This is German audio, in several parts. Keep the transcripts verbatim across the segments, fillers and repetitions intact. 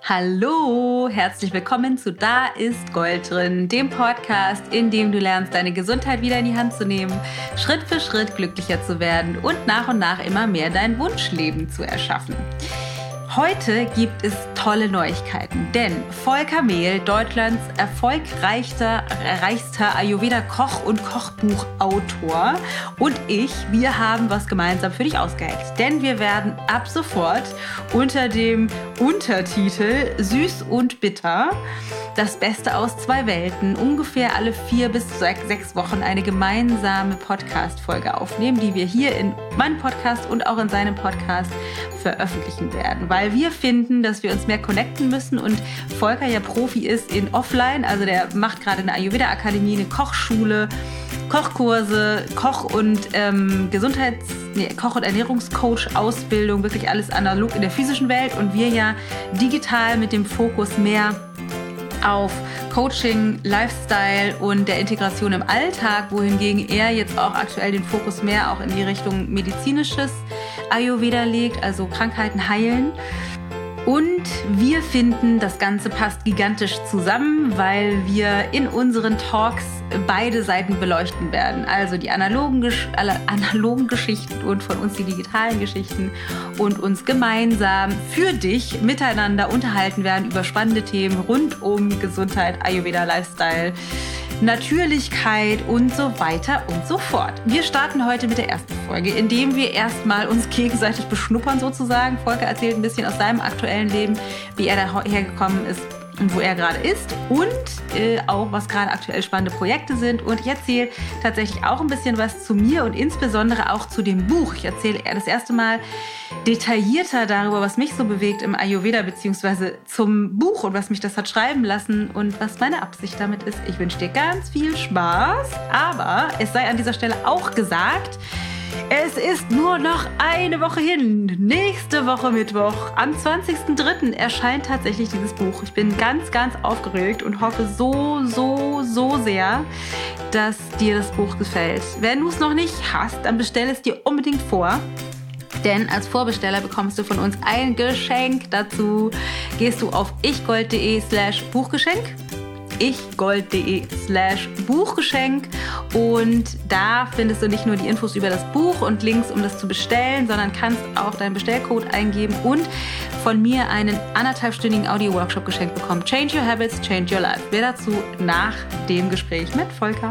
Hallo, herzlich willkommen zu Da ist Gold drin, dem Podcast, in dem du lernst, deine Gesundheit wieder in die Hand zu nehmen, Schritt für Schritt glücklicher zu werden und nach und nach immer mehr dein Wunschleben zu erschaffen. Heute gibt es tolle Neuigkeiten, denn Volker Mehl, Deutschlands erfolgreichster reichster Ayurveda-Koch und Kochbuchautor und ich, wir haben was gemeinsam für dich ausgeheckt. Denn wir werden ab sofort unter dem Untertitel Süß und Bitter das Beste aus zwei Welten ungefähr alle vier bis sechs Wochen eine gemeinsame Podcast-Folge aufnehmen, die wir hier in meinem Podcast und auch in seinem Podcast veröffentlichen werden. Weil wir finden, dass wir uns mehr connecten müssen und Volker ja Profi ist in Offline, also der macht gerade eine Ayurveda-Akademie, eine Kochschule, Kochkurse, Koch- und ähm, Gesundheits-, nee, Koch- und Ernährungscoach-Ausbildung, wirklich alles analog in der physischen Welt und wir ja digital mit dem Fokus mehr auf Coaching, Lifestyle und der Integration im Alltag, wohingegen er jetzt auch aktuell den Fokus mehr auch in die Richtung medizinisches Ayurveda legt, also Krankheiten heilen. Und wir finden, das Ganze passt gigantisch zusammen, weil wir in unseren Talks beide Seiten beleuchten werden. Also die analogen, Gesch- analogen Geschichten und von uns die digitalen Geschichten und uns gemeinsam für dich miteinander unterhalten werden über spannende Themen rund um Gesundheit, Ayurveda, Lifestyle, Natürlichkeit und so weiter und so fort. Wir starten heute mit der ersten Folge, indem wir erstmal uns gegenseitig beschnuppern sozusagen. Volker erzählt ein bisschen aus seinem aktuellen Leben, wie er daher gekommen ist und wo er gerade ist und äh, auch, was gerade aktuell spannende Projekte sind. Und ich erzähle tatsächlich auch ein bisschen was zu mir und insbesondere auch zu dem Buch. Ich erzähle das erste Mal detaillierter darüber, was mich so bewegt im Ayurveda, beziehungsweise zum Buch und was mich das hat schreiben lassen und was meine Absicht damit ist. Ich wünsche dir ganz viel Spaß, aber es sei an dieser Stelle auch gesagt, es ist nur noch eine Woche hin. Nächste Woche Mittwoch, am zwanzigsten dritten erscheint tatsächlich dieses Buch. Ich bin ganz, ganz aufgeregt und hoffe so, so, so sehr, dass dir das Buch gefällt. Wenn du es noch nicht hast, dann bestell es dir unbedingt vor. Denn als Vorbesteller bekommst du von uns ein Geschenk dazu. Gehst du auf ichgold.de slash Buchgeschenk. ichgold.de slash Buchgeschenk und da findest du nicht nur die Infos über das Buch und Links, um das zu bestellen, sondern kannst auch deinen Bestellcode eingeben und von mir einen anderthalbstündigen Audio-Workshop geschenkt bekommen. Change your habits, change your life. Mehr dazu nach dem Gespräch mit Volker.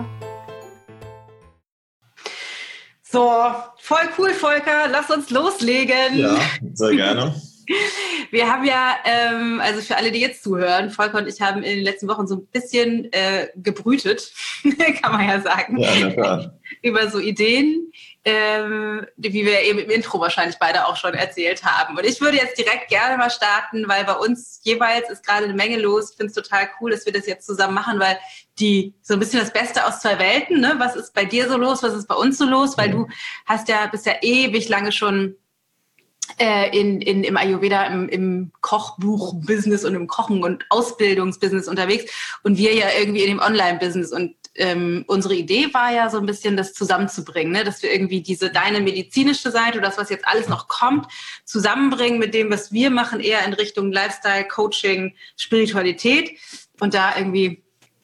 So, voll cool, Volker. Lass uns loslegen. Ja, sehr gerne. Wir haben ja, ähm, also für alle, die jetzt zuhören, Volker und ich haben in den letzten Wochen so ein bisschen äh, gebrütet, kann man ja sagen, ja, na klar. Über so Ideen, ähm, wie wir eben im Intro wahrscheinlich beide auch schon erzählt haben. Und ich würde jetzt direkt gerne mal starten, weil bei uns jeweils ist gerade eine Menge los. Ich finde es total cool, dass wir das jetzt zusammen machen, weil die so ein bisschen das Beste aus zwei Welten, ne? Was ist bei dir so los, was ist bei uns so los? Weil du hast ja, bist ja ewig lange schon In, in, im Ayurveda, im, im Kochbuch-Business und im Kochen- und Ausbildungsbusiness unterwegs und wir ja irgendwie in dem Online-Business und ähm, unsere Idee war ja so ein bisschen, das zusammenzubringen, ne? Dass wir irgendwie diese, deine medizinische Seite, das, was jetzt alles noch kommt, zusammenbringen mit dem, was wir machen, eher in Richtung Lifestyle, Coaching, Spiritualität und da irgendwie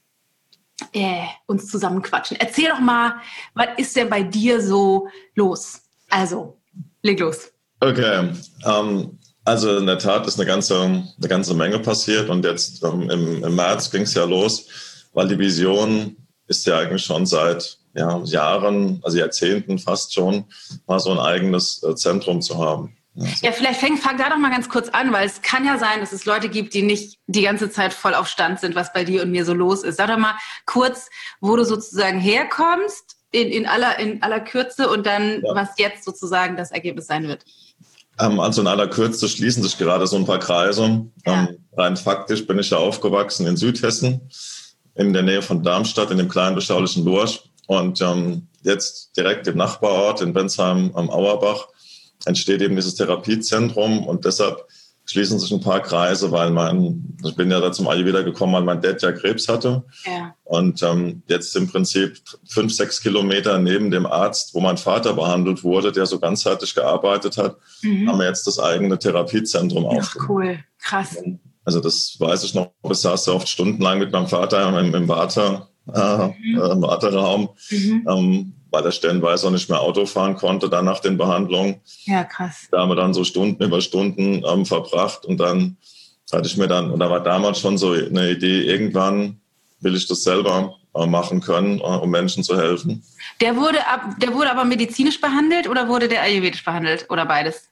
äh, uns zusammenquatschen. Erzähl doch mal, was ist denn bei dir so los? Also, leg los. Okay, ähm, also in der Tat ist eine ganze, eine ganze Menge passiert und jetzt ähm, im, im März ging es ja los, weil die Vision ist ja eigentlich schon seit ja, Jahren, also Jahrzehnten fast schon, mal so ein eigenes äh, Zentrum zu haben. Also. Ja, vielleicht fang, fang da doch mal ganz kurz an, weil es kann ja sein, dass es Leute gibt, die nicht die ganze Zeit voll auf Stand sind, was bei dir und mir so los ist. Sag doch mal kurz, wo du sozusagen herkommst, in, in, aller, in aller Kürze und dann, ja. Was jetzt sozusagen das Ergebnis sein wird. Also in aller Kürze schließen sich gerade so ein paar Kreise. Ja. Ähm, rein faktisch bin ich ja aufgewachsen in Südhessen, in der Nähe von Darmstadt, in dem kleinen beschaulichen Lurch. Und ähm, jetzt direkt im Nachbarort in Bensheim am Auerbach entsteht eben dieses Therapiezentrum. Und deshalb schließen sich ein paar Kreise, weil mein, ich bin ja da zum Ayurveda gekommen, weil mein Dad ja Krebs hatte. Ja. Und ähm, jetzt im Prinzip fünf, sechs Kilometer neben dem Arzt, wo mein Vater behandelt wurde, der so ganzheitlich gearbeitet hat, mhm. haben wir jetzt das eigene Therapiezentrum aufgebaut. Cool, krass. Also das weiß ich noch, ich saß ja oft stundenlang mit meinem Vater im, im Vata, äh, mhm. im Warteraum, mhm. ähm, weil er stellenweise auch nicht mehr Auto fahren konnte, dann nach den Behandlungen. Ja, krass. Da haben wir dann so Stunden über Stunden ähm, verbracht und dann hatte ich mir dann, und da war damals schon so eine Idee, irgendwann will ich das selber äh, machen können, äh, um Menschen zu helfen. Der wurde, ab, der wurde aber medizinisch behandelt oder wurde der ayurvedisch behandelt oder beides?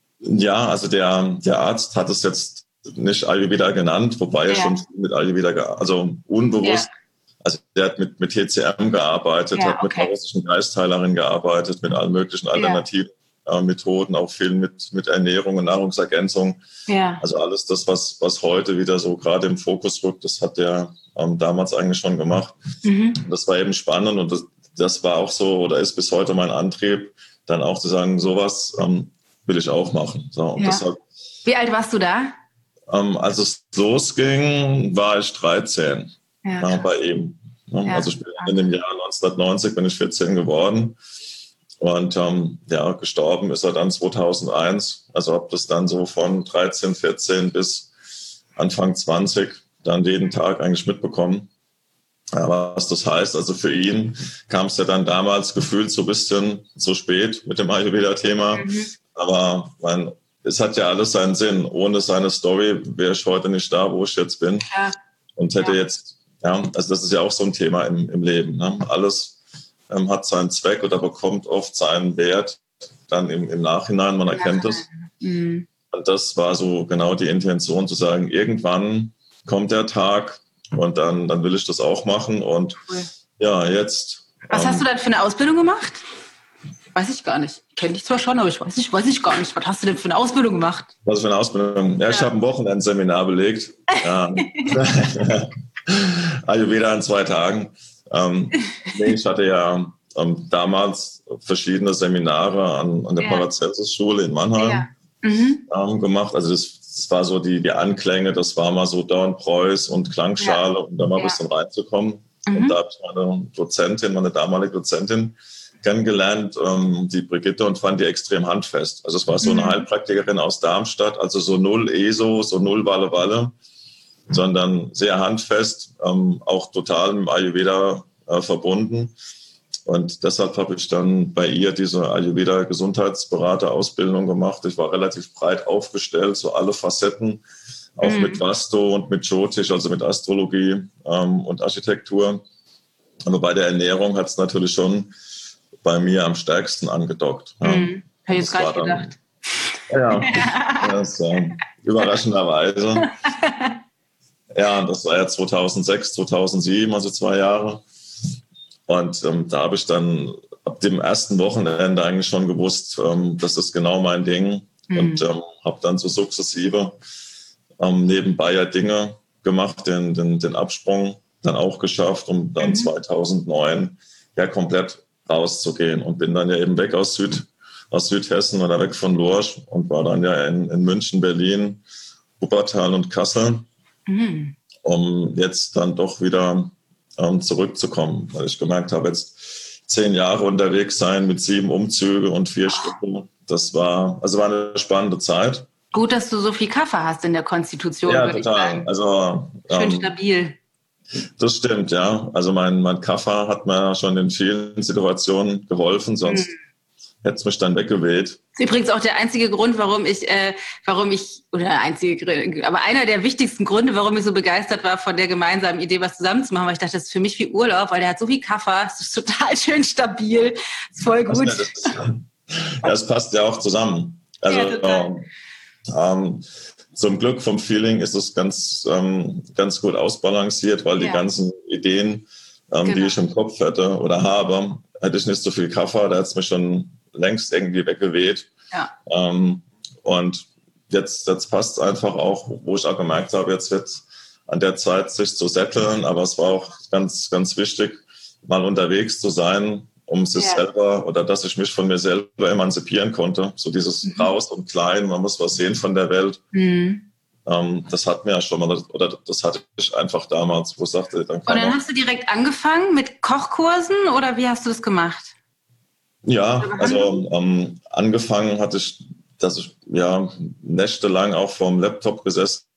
Ja, also der, der Arzt hat es jetzt nicht Ayurveda genannt, wobei ja. er schon mit Ayurveda, also unbewusst, ja. also der hat mit, mit T C M gearbeitet, ja, hat mit okay. einer russischen Geistheilerin gearbeitet, mit allen möglichen alternativen ja. äh, Methoden, auch viel mit, mit Ernährung und Nahrungsergänzung. Ja. Also alles das, was, was heute wieder so gerade im Fokus rückt, das hat der ähm, damals eigentlich schon gemacht. Mhm. Das war eben spannend und das, das war auch so, oder ist bis heute mein Antrieb, dann auch zu sagen, sowas ähm, will ich auch machen. So, und ja. deshalb, wie alt warst du da? Ähm, als es losging, war ich dreizehn ja, äh, bei ihm. Ja, ja, also ich bin in dem Jahr neunzehnhundertneunzig bin ich vierzehn geworden und ähm, ja, gestorben ist er dann zweitausendeins. Also habe das dann so von dreizehn, vierzehn bis Anfang zwanzig dann jeden Tag eigentlich mitbekommen. Ja, was das heißt, also für ihn kam es ja dann damals gefühlt so ein bisschen zu spät mit dem Ayurveda-Thema, mhm. aber mein es hat ja alles seinen Sinn. Ohne seine Story wäre ich heute nicht da, wo ich jetzt bin. Ja. Und hätte ja. jetzt, ja, also das ist ja auch so ein Thema im, im Leben. Ne? Alles ähm, hat seinen Zweck oder bekommt oft seinen Wert dann im, im Nachhinein, man erkennt es. Mhm. Und das war so genau die Intention, zu sagen, irgendwann kommt der Tag und dann, dann will ich das auch machen. Und cool. ja, jetzt. Was ähm, hast du dann für eine Ausbildung gemacht? Weiß ich gar nicht. Kenne dich zwar schon, aber ich weiß nicht, weiß ich gar nicht. Was hast du denn für eine Ausbildung gemacht? Was für eine Ausbildung? Ja, ja. Ich habe ein Wochenendseminar belegt. Ja. Ayurveda in zwei Tagen. Ähm, ich hatte ja ähm, damals verschiedene Seminare an, an der ja. Paracelsus-Schule in Mannheim ja. mhm. ähm, gemacht. Also das, das war so die, die Anklänge, das war mal so Dornpreuß und Klangschale, ja. um da mal ja. ein bisschen reinzukommen. Mhm. Und da habe ich meine Dozentin, meine damalige Dozentin, kennengelernt, ähm, die Brigitte, und fand die extrem handfest. Also es war so eine mhm. Heilpraktikerin aus Darmstadt, also so null E S O, so null Walle Walle, sondern sehr handfest, ähm, auch total mit Ayurveda äh, verbunden. Und deshalb habe ich dann bei ihr diese Ayurveda-Gesundheitsberater-Ausbildung gemacht. Ich war relativ breit aufgestellt, so alle Facetten, auch mhm. mit Vasto und mit Jyotish, also mit Astrologie ähm, und Architektur. Aber bei der Ernährung hat es natürlich schon bei mir am stärksten angedockt. Ja. Hm, hätte ich jetzt gar nicht gedacht. Ja, das, äh, überraschenderweise. Ja, das war ja zweitausendsechs, zweitausendsieben, also zwei Jahre. Und ähm, da habe ich dann ab dem ersten Wochenende eigentlich schon gewusst, ähm, das ist genau mein Ding. Hm. Und ähm, habe dann so sukzessive ähm, nebenbei ja Dinge gemacht, den, den, den Absprung dann auch geschafft, um dann mhm. zweitausendneun ja komplett rauszugehen, und bin dann ja eben weg aus Süd, aus Südhessen oder weg von Lorsch und war dann ja in, in München, Berlin, Wuppertal und Kassel, mhm. um jetzt dann doch wieder ähm, zurückzukommen, weil ich gemerkt habe, jetzt zehn Jahre unterwegs sein mit sieben Umzüge und vier Stücken, das war, also war eine spannende Zeit. Gut, dass du so viel Kaffee hast in der Konstitution, ja, würde total. ich sagen. Also, schön ähm, stabil. Das stimmt, ja. Also mein, mein Kaffer hat mir schon in vielen Situationen geholfen, sonst hm. hätte es mich dann weggeweht. Das ist übrigens auch der einzige Grund, warum ich, äh, warum ich, oder der einzige, aber einer der wichtigsten Gründe, warum ich so begeistert war von der gemeinsamen Idee, was zusammen zu machen, weil ich dachte, das ist für mich wie Urlaub, weil der hat so viel Kaffer, es ist total schön stabil, ist voll gut. Das, ist, ja, es passt ja auch zusammen. Also, ja, ähm, zum Glück vom Feeling ist es ganz, ähm, ganz gut ausbalanciert, weil ja. die ganzen Ideen, ähm, genau. die ich im Kopf hätte oder habe, hätte ich nicht so viel Kaffee, da hätte es mich schon längst irgendwie weggeweht. Ja. Ähm, und jetzt, jetzt passt es einfach auch, wo ich auch gemerkt habe, jetzt wird an der Zeit, sich zu setteln, aber es war auch ganz, ganz wichtig, mal unterwegs zu sein, um sich ja. selber, oder dass ich mich von mir selber emanzipieren konnte. So dieses mhm. raus und klein, man muss was sehen von der Welt. Mhm. Ähm, das hat mir ja schon mal, oder das hatte ich einfach damals, wo ich sagte, dann kann Und dann hast du direkt angefangen mit Kochkursen, oder wie hast du das gemacht? Ja, also ähm, angefangen hatte ich, dass ich ja nächtelang auch vorm Laptop gesessen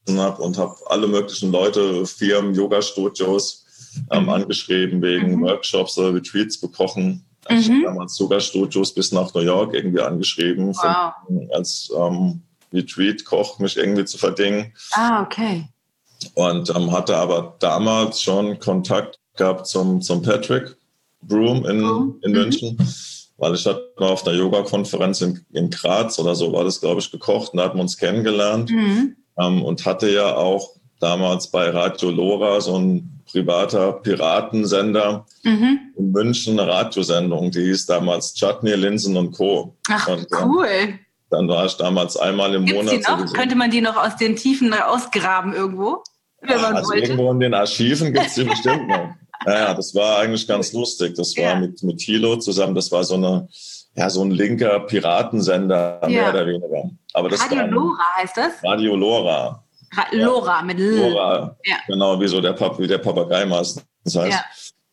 habe und habe alle möglichen Leute, Firmen, Yoga-Studios ähm, mhm. angeschrieben wegen mhm. Workshops oder Retreats bekochen. Mhm. Ich habe damals Yoga-Studios bis nach New York irgendwie angeschrieben, wow. von, als ähm, Retreat-Koch mich irgendwie zu verdingen. Ah, okay. Und ähm, hatte aber damals schon Kontakt gehabt zum, zum Patrick Broom in, oh. in München, mhm. weil ich hatte mal auf der Yoga-Konferenz in, in Graz oder so war das, glaube ich, gekocht und da hatten wir uns kennengelernt mhm. ähm, und hatte ja auch damals bei Radio Lora, so ein privater Piratensender mhm. in München, eine Radiosendung, die hieß damals Chutney, Linsen und Co. Ach, und, cool. Äh, dann war ich damals einmal im Gibt's Monat. Die noch? Könnte man die noch aus den Tiefen ausgraben irgendwo? Wenn man also wollte? Irgendwo in den Archiven gibt es die bestimmt noch. Ja, das war eigentlich ganz lustig. Das war ja. mit, mit Thilo zusammen. Das war so eine, ja, so ein linker Piratensender, ja. mehr oder weniger. Aber das Radio war Lora heißt das? Radio Lora. Ra- Lora ja. mit L. Lora, ja. Genau, wie so der, Pap- wie der Papagei meistens heißt. Ja.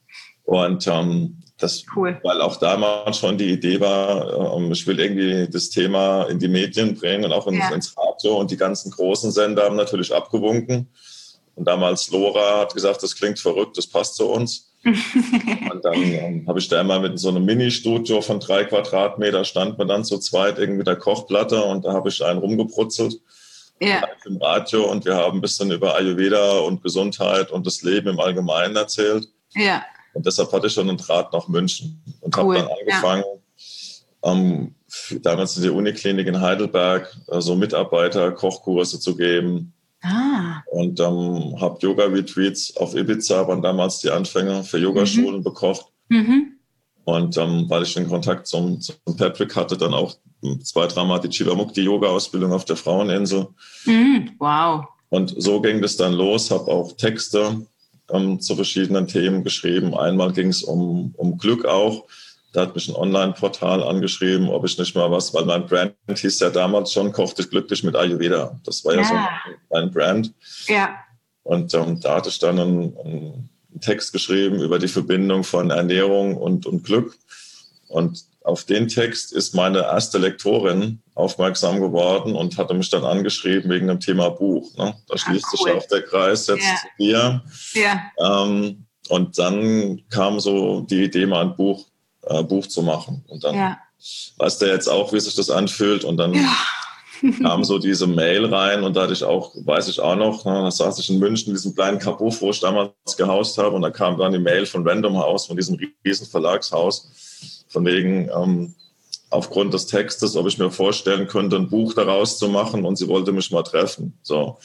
Und ähm, das, cool. weil auch damals schon die Idee war, ähm, ich will irgendwie das Thema in die Medien bringen und auch ins, ja. ins Radio. Und die ganzen großen Sender haben natürlich abgewunken. Und damals Lora hat gesagt, das klingt verrückt, das passt zu uns. Und dann ähm, habe ich da immer mit so einem Mini-Studio von drei Quadratmeter, stand man dann zu zweit irgendwie mit der Kochplatte und da habe ich einen rumgebrutzelt ja. im Radio und wir haben ein bisschen über Ayurveda und Gesundheit und das Leben im Allgemeinen erzählt. Ja. Und deshalb hatte ich schon einen Draht nach München und cool. habe dann angefangen, ja. ähm, damals in der Uniklinik in Heidelberg äh, so Mitarbeiter-Kochkurse zu geben. Ah. Und ähm, habe Yoga-Retreats auf Ibiza, waren damals die Anfänger für Yogaschulen mhm. bekocht. Mhm. Und ähm, weil ich den Kontakt zum, zum Patrick hatte, dann auch zwei, dreimal die Jivamukti-Yoga-Ausbildung auf der Fraueninsel. Mhm. Wow. Und so ging das dann los, habe auch Texte ähm, zu verschiedenen Themen geschrieben. Einmal ging es um, um Glück auch. Da hat mich ein Online-Portal angeschrieben, ob ich nicht mal was, weil mein Brand hieß ja damals schon, Koch dich glücklich mit Ayurveda. Das war ja, ja so ein, ein Brand. Ja. Und ähm, da hatte ich dann einen, einen Text geschrieben über die Verbindung von Ernährung und, und Glück. Und auf den Text ist meine erste Lektorin aufmerksam geworden und hatte mich dann angeschrieben wegen dem Thema Buch. Ne? Da schließt ah, cool. sich auch der Kreis jetzt ja. zu dir. Ja. Ähm, und dann kam so die Idee, mal ein Buch Äh, Buch zu machen. Und dann ja. weißt du jetzt auch, wie sich das anfühlt. Und dann ja. kam so diese Mail rein und da hatte ich auch, weiß ich auch noch, ne, da saß ich in München in diesem kleinen Kabuff, wo ich damals gehaust habe und da kam dann die Mail von Random House, von diesem riesen Verlagshaus, von wegen ähm, aufgrund des Textes, ob ich mir vorstellen könnte, ein Buch daraus zu machen und sie wollte mich mal treffen. So.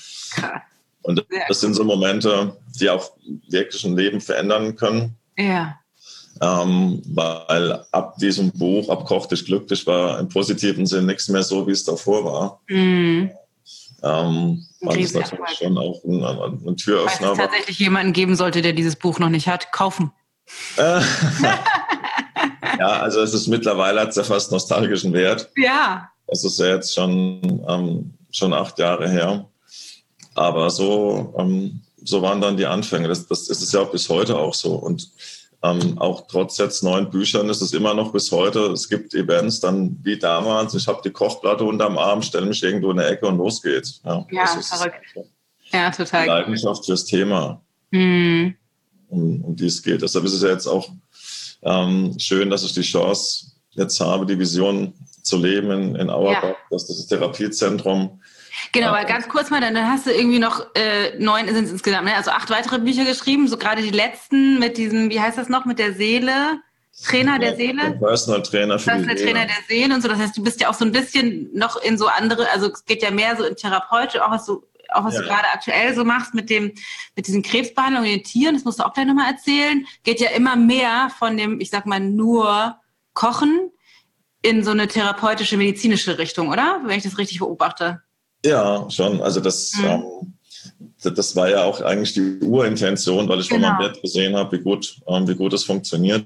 Und das sind so Momente, die auch wirklich ein Leben verändern können. Ja. Ähm, weil ab diesem Buch, ab Koch dich glücklich, war im positiven Sinn nichts mehr so, wie es davor war. Mm. Ähm, weil es natürlich schon auch ein, ein, ein Türöffner war. Falls es tatsächlich jemanden geben sollte, der dieses Buch noch nicht hat, kaufen. Äh, ja, also es ist mittlerweile, hat es ja fast nostalgischen Wert. Ja. Es ist ja jetzt schon, ähm, schon acht Jahre her. Aber so, ähm, so waren dann die Anfänge. Das, das ist es ja auch bis heute auch so. Und Ähm, auch trotz jetzt neun Büchern ist es immer noch bis heute. Es gibt Events dann wie damals. Ich habe die Kochplatte unterm Arm, stelle mich irgendwo in der Ecke und los geht's. Ja, ja verrückt. Ja, total. Die Leidenschaft fürs Thema, mhm. um, um die es geht. Deshalb ist es ja jetzt auch ähm, schön, dass ich die Chance jetzt habe, die Vision zu leben in, in Auerbach, ja. dass das Therapiezentrum. Genau, aber ganz kurz mal, dann hast du irgendwie noch äh, neun sind es insgesamt, ne? Also acht weitere Bücher geschrieben, so gerade die letzten mit diesem, wie heißt das noch, mit der Seele, Trainer der Seele? Der Personal Trainer für Personal die Trainer der Seele und so. Das heißt, du bist ja auch so ein bisschen noch in so andere, also es geht ja mehr so in Therapeutisch, auch was du, auch was ja. du gerade aktuell so machst mit dem, mit diesen Krebsbehandlungen in den Tieren, das musst du auch gleich nochmal erzählen, geht ja immer mehr von dem, ich sag mal, nur Kochen in so eine therapeutische, medizinische Richtung, oder? Wenn ich das richtig beobachte. Ja, schon. Also das, mhm. ähm, das, das war ja auch eigentlich die Urintention, weil ich genau. schon am Bett gesehen habe, wie gut, ähm, wie gut es funktioniert.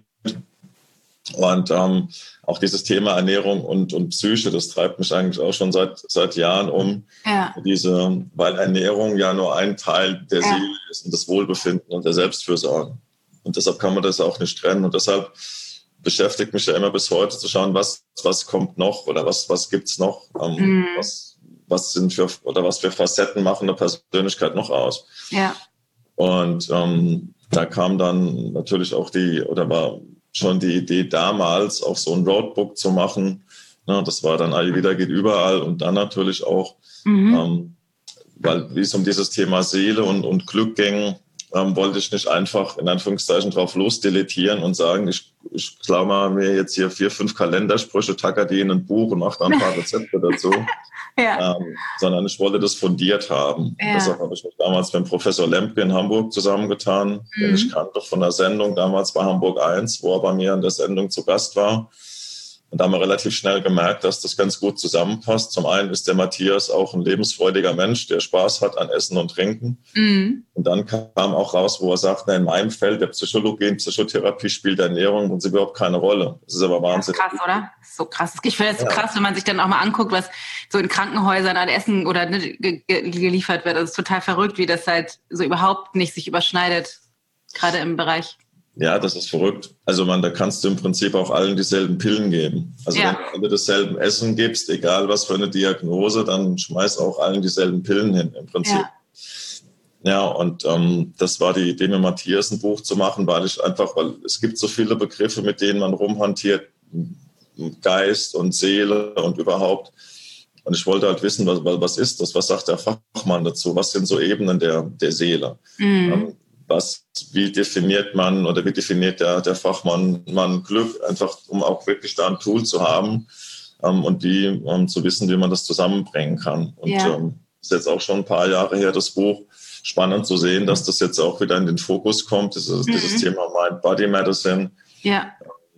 Und ähm, auch dieses Thema Ernährung und, und Psyche, das treibt mich eigentlich auch schon seit, seit Jahren um. Ja. Diese, weil Ernährung ja nur ein Teil der ja. Seele ist und das Wohlbefinden und der Selbstfürsorge. Und deshalb kann man das auch nicht trennen. Und deshalb beschäftigt mich ja immer bis heute zu schauen, was, was kommt noch oder was, was gibt's noch, ähm, mhm. was was sind für, oder was für Facetten machen eine Persönlichkeit noch aus. Ja. Und ähm, da kam dann natürlich auch die, oder war schon die Idee damals, auch so ein Roadbook zu machen. Ne, das war dann Ayurveda geht überall und dann natürlich auch, mhm. ähm, weil wie es um dieses Thema Seele und, und Glück ging, ähm, wollte ich nicht einfach in Anführungszeichen drauf losdilettieren und sagen, ich, ich klammer mir jetzt hier vier, fünf Kalendersprüche, tacker die in ein Buch und mache da ein paar Rezepte dazu. Ja. Ähm, sondern ich wollte das fundiert haben. Ja. Deshalb habe ich mich damals mit Professor Lemke in Hamburg zusammengetan, mhm. den ich kannte von der Sendung, damals bei Hamburg eins, wo er bei mir in der Sendung zu Gast war. Und da haben wir relativ schnell gemerkt, dass das ganz gut zusammenpasst. Zum einen ist der Matthias auch ein lebensfreudiger Mensch, der Spaß hat an Essen und Trinken. Mhm. Und dann kam auch raus, wo er sagt, na, in meinem Feld der Psychologie und Psychotherapie spielt Ernährung und sie überhaupt keine Rolle. Das ist aber wahnsinnig. Das ist krass, oder? Das ist so krass. Ich finde es so ja. krass, wenn man sich dann auch mal anguckt, was so in Krankenhäusern an Essen oder ne, ge- ge- geliefert wird. Das ist total verrückt, wie das halt so überhaupt nicht sich überschneidet, gerade im Bereich. Ja, das ist verrückt. Also man, da kannst du im Prinzip auch allen dieselben Pillen geben. Also ja. wenn du alle dasselbe Essen gibst, egal was für eine Diagnose, dann schmeiß auch allen dieselben Pillen hin im Prinzip. Ja, ja und ähm, das war die Idee, mit Matthias ein Buch zu machen, weil ich einfach, weil es gibt so viele Begriffe, mit denen man rumhantiert, Geist und Seele und überhaupt. Und ich wollte halt wissen, was, was ist das? Was sagt der Fachmann dazu? Was sind so Ebenen der, der Seele? Mhm. Ähm, Was, wie definiert man oder wie definiert der, der Fachmann man Glück, einfach um auch wirklich da ein Tool zu haben ähm, und wie ähm, zu wissen, wie man das zusammenbringen kann. Und ja. ähm, ist jetzt auch schon ein paar Jahre her, das Buch. Spannend zu sehen, dass das jetzt auch wieder in den Fokus kommt, dieses, mhm. dieses Thema Mind-Body-Medicine. Ja.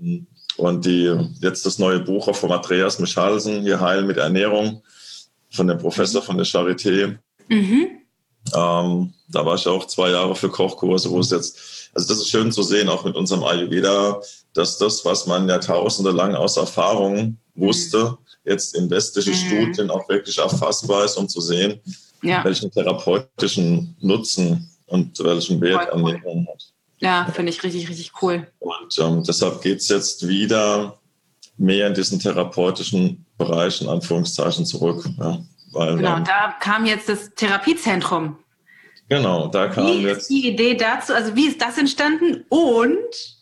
Und die, jetzt das neue Buch auch von Andreas Michalsen, Hier heilen mit Ernährung, von dem Professor von der Charité. Mhm. Ähm, da war ich auch zwei Jahre für Kochkurse, wo es jetzt, also das ist schön zu sehen, auch mit unserem Ayurveda, dass das, was man Jahrtausende lang aus Erfahrung wusste, jetzt in westlichen mhm. Studien auch wirklich erfassbar ist, um zu sehen, ja. welchen therapeutischen Nutzen und welchen Wert Ernährung hat. Ja, finde ich richtig, richtig cool. Und ähm, deshalb geht es jetzt wieder mehr in diesen therapeutischen Bereich, in Anführungszeichen, zurück. Ja. Weil, genau, ähm, da kam jetzt das Therapiezentrum. Genau, da kam wie jetzt... Ist die Idee dazu, also wie ist das entstanden und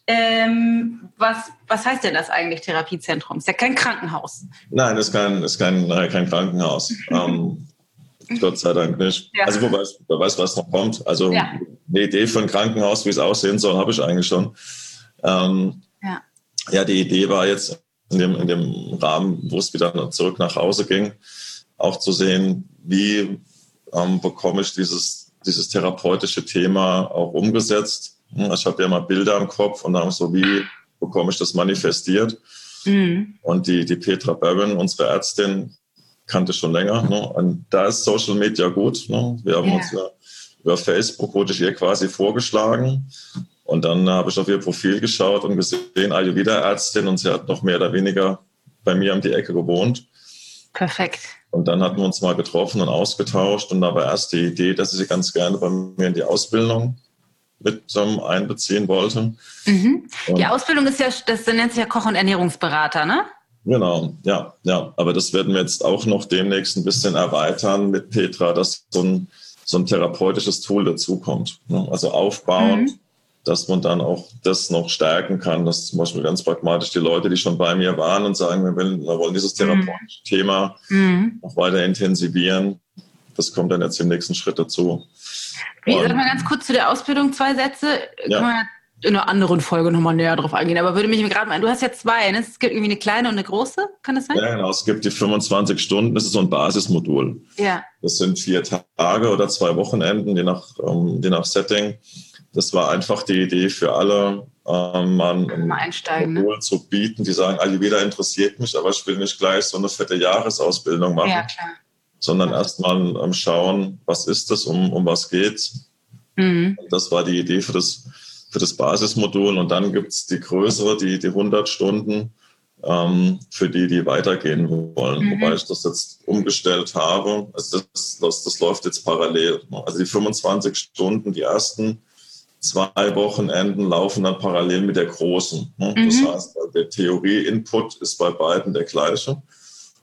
ähm, was, was heißt denn das eigentlich, Therapiezentrum? Ist ja kein Krankenhaus. Nein, ist kein, ist kein, nein, kein Krankenhaus. ähm, Gott sei Dank nicht. Ja. Also wer weiß, wer weiß, was noch kommt. Also ja. eine Idee für ein Krankenhaus, wie es aussehen soll, habe ich eigentlich schon. Ähm, ja. ja, die Idee war jetzt in dem, in dem Rahmen, wo es wieder zurück nach Hause ging, auch zu sehen, wie ähm, bekomme ich dieses, dieses therapeutische Thema auch umgesetzt. Ich habe ja mal Bilder im Kopf und dann so, wie bekomme ich das manifestiert? Mhm. Und die, die Petra Barron, unsere Ärztin, kannte ich schon länger. Ne? Und da ist Social Media gut. Ne? Wir haben yeah. uns ja, über Facebook, wurde ich ihr quasi vorgeschlagen. Und dann habe ich auf ihr Profil geschaut und gesehen, Ayurveda-Ärztin, und sie hat noch mehr oder weniger bei mir um die Ecke gewohnt. Perfekt. Und dann hatten wir uns mal getroffen und ausgetauscht. Und da war erst die Idee, dass ich sie ganz gerne bei mir in die Ausbildung mit ähm, einbeziehen wollte. Mhm. Die Ausbildung ist ja, das nennt sich ja Koch- und Ernährungsberater, ne? Genau, ja, ja. Aber das werden wir jetzt auch noch demnächst ein bisschen erweitern mit Petra, dass so ein, so ein therapeutisches Tool dazukommt. Ne? Also aufbauen, mhm. dass man dann auch das noch stärken kann, dass zum Beispiel ganz pragmatisch die Leute, die schon bei mir waren und sagen, wir, will, wir wollen dieses therapeutische mhm. Thema mhm. noch weiter intensivieren, das kommt dann jetzt im nächsten Schritt dazu. Wie, sag mal ganz kurz zu der Ausbildung zwei Sätze. Ja. Kann man in einer anderen Folge nochmal näher drauf eingehen, aber würde mich gerade mal, du hast ja zwei, ne? Es gibt irgendwie eine kleine und eine große, kann das sein? Ja, genau, es gibt die fünfundzwanzig Stunden, das ist so ein Basismodul. Ja. Das sind vier Tage oder zwei Wochenenden, je nach, ähm, je nach Setting. Das war einfach die Idee für alle, ähm, mal ein einsteigen, Modul ne? zu bieten, die sagen, Ayurveda interessiert mich, aber ich will nicht gleich so eine fette Jahresausbildung machen, ja, klar. sondern erstmal ähm, schauen, was ist das, um, um was geht's. Mhm. Und das war die Idee für das für das Basismodul, und dann gibt es die größere, die, die hundert Stunden, ähm, für die, die weitergehen wollen. Mhm. Wobei ich das jetzt umgestellt habe. Also das, das, das läuft jetzt parallel. Also die fünfundzwanzig Stunden, die ersten zwei Wochenenden laufen dann parallel mit der großen. Mhm. Das heißt, der Theorie-Input ist bei beiden der gleiche.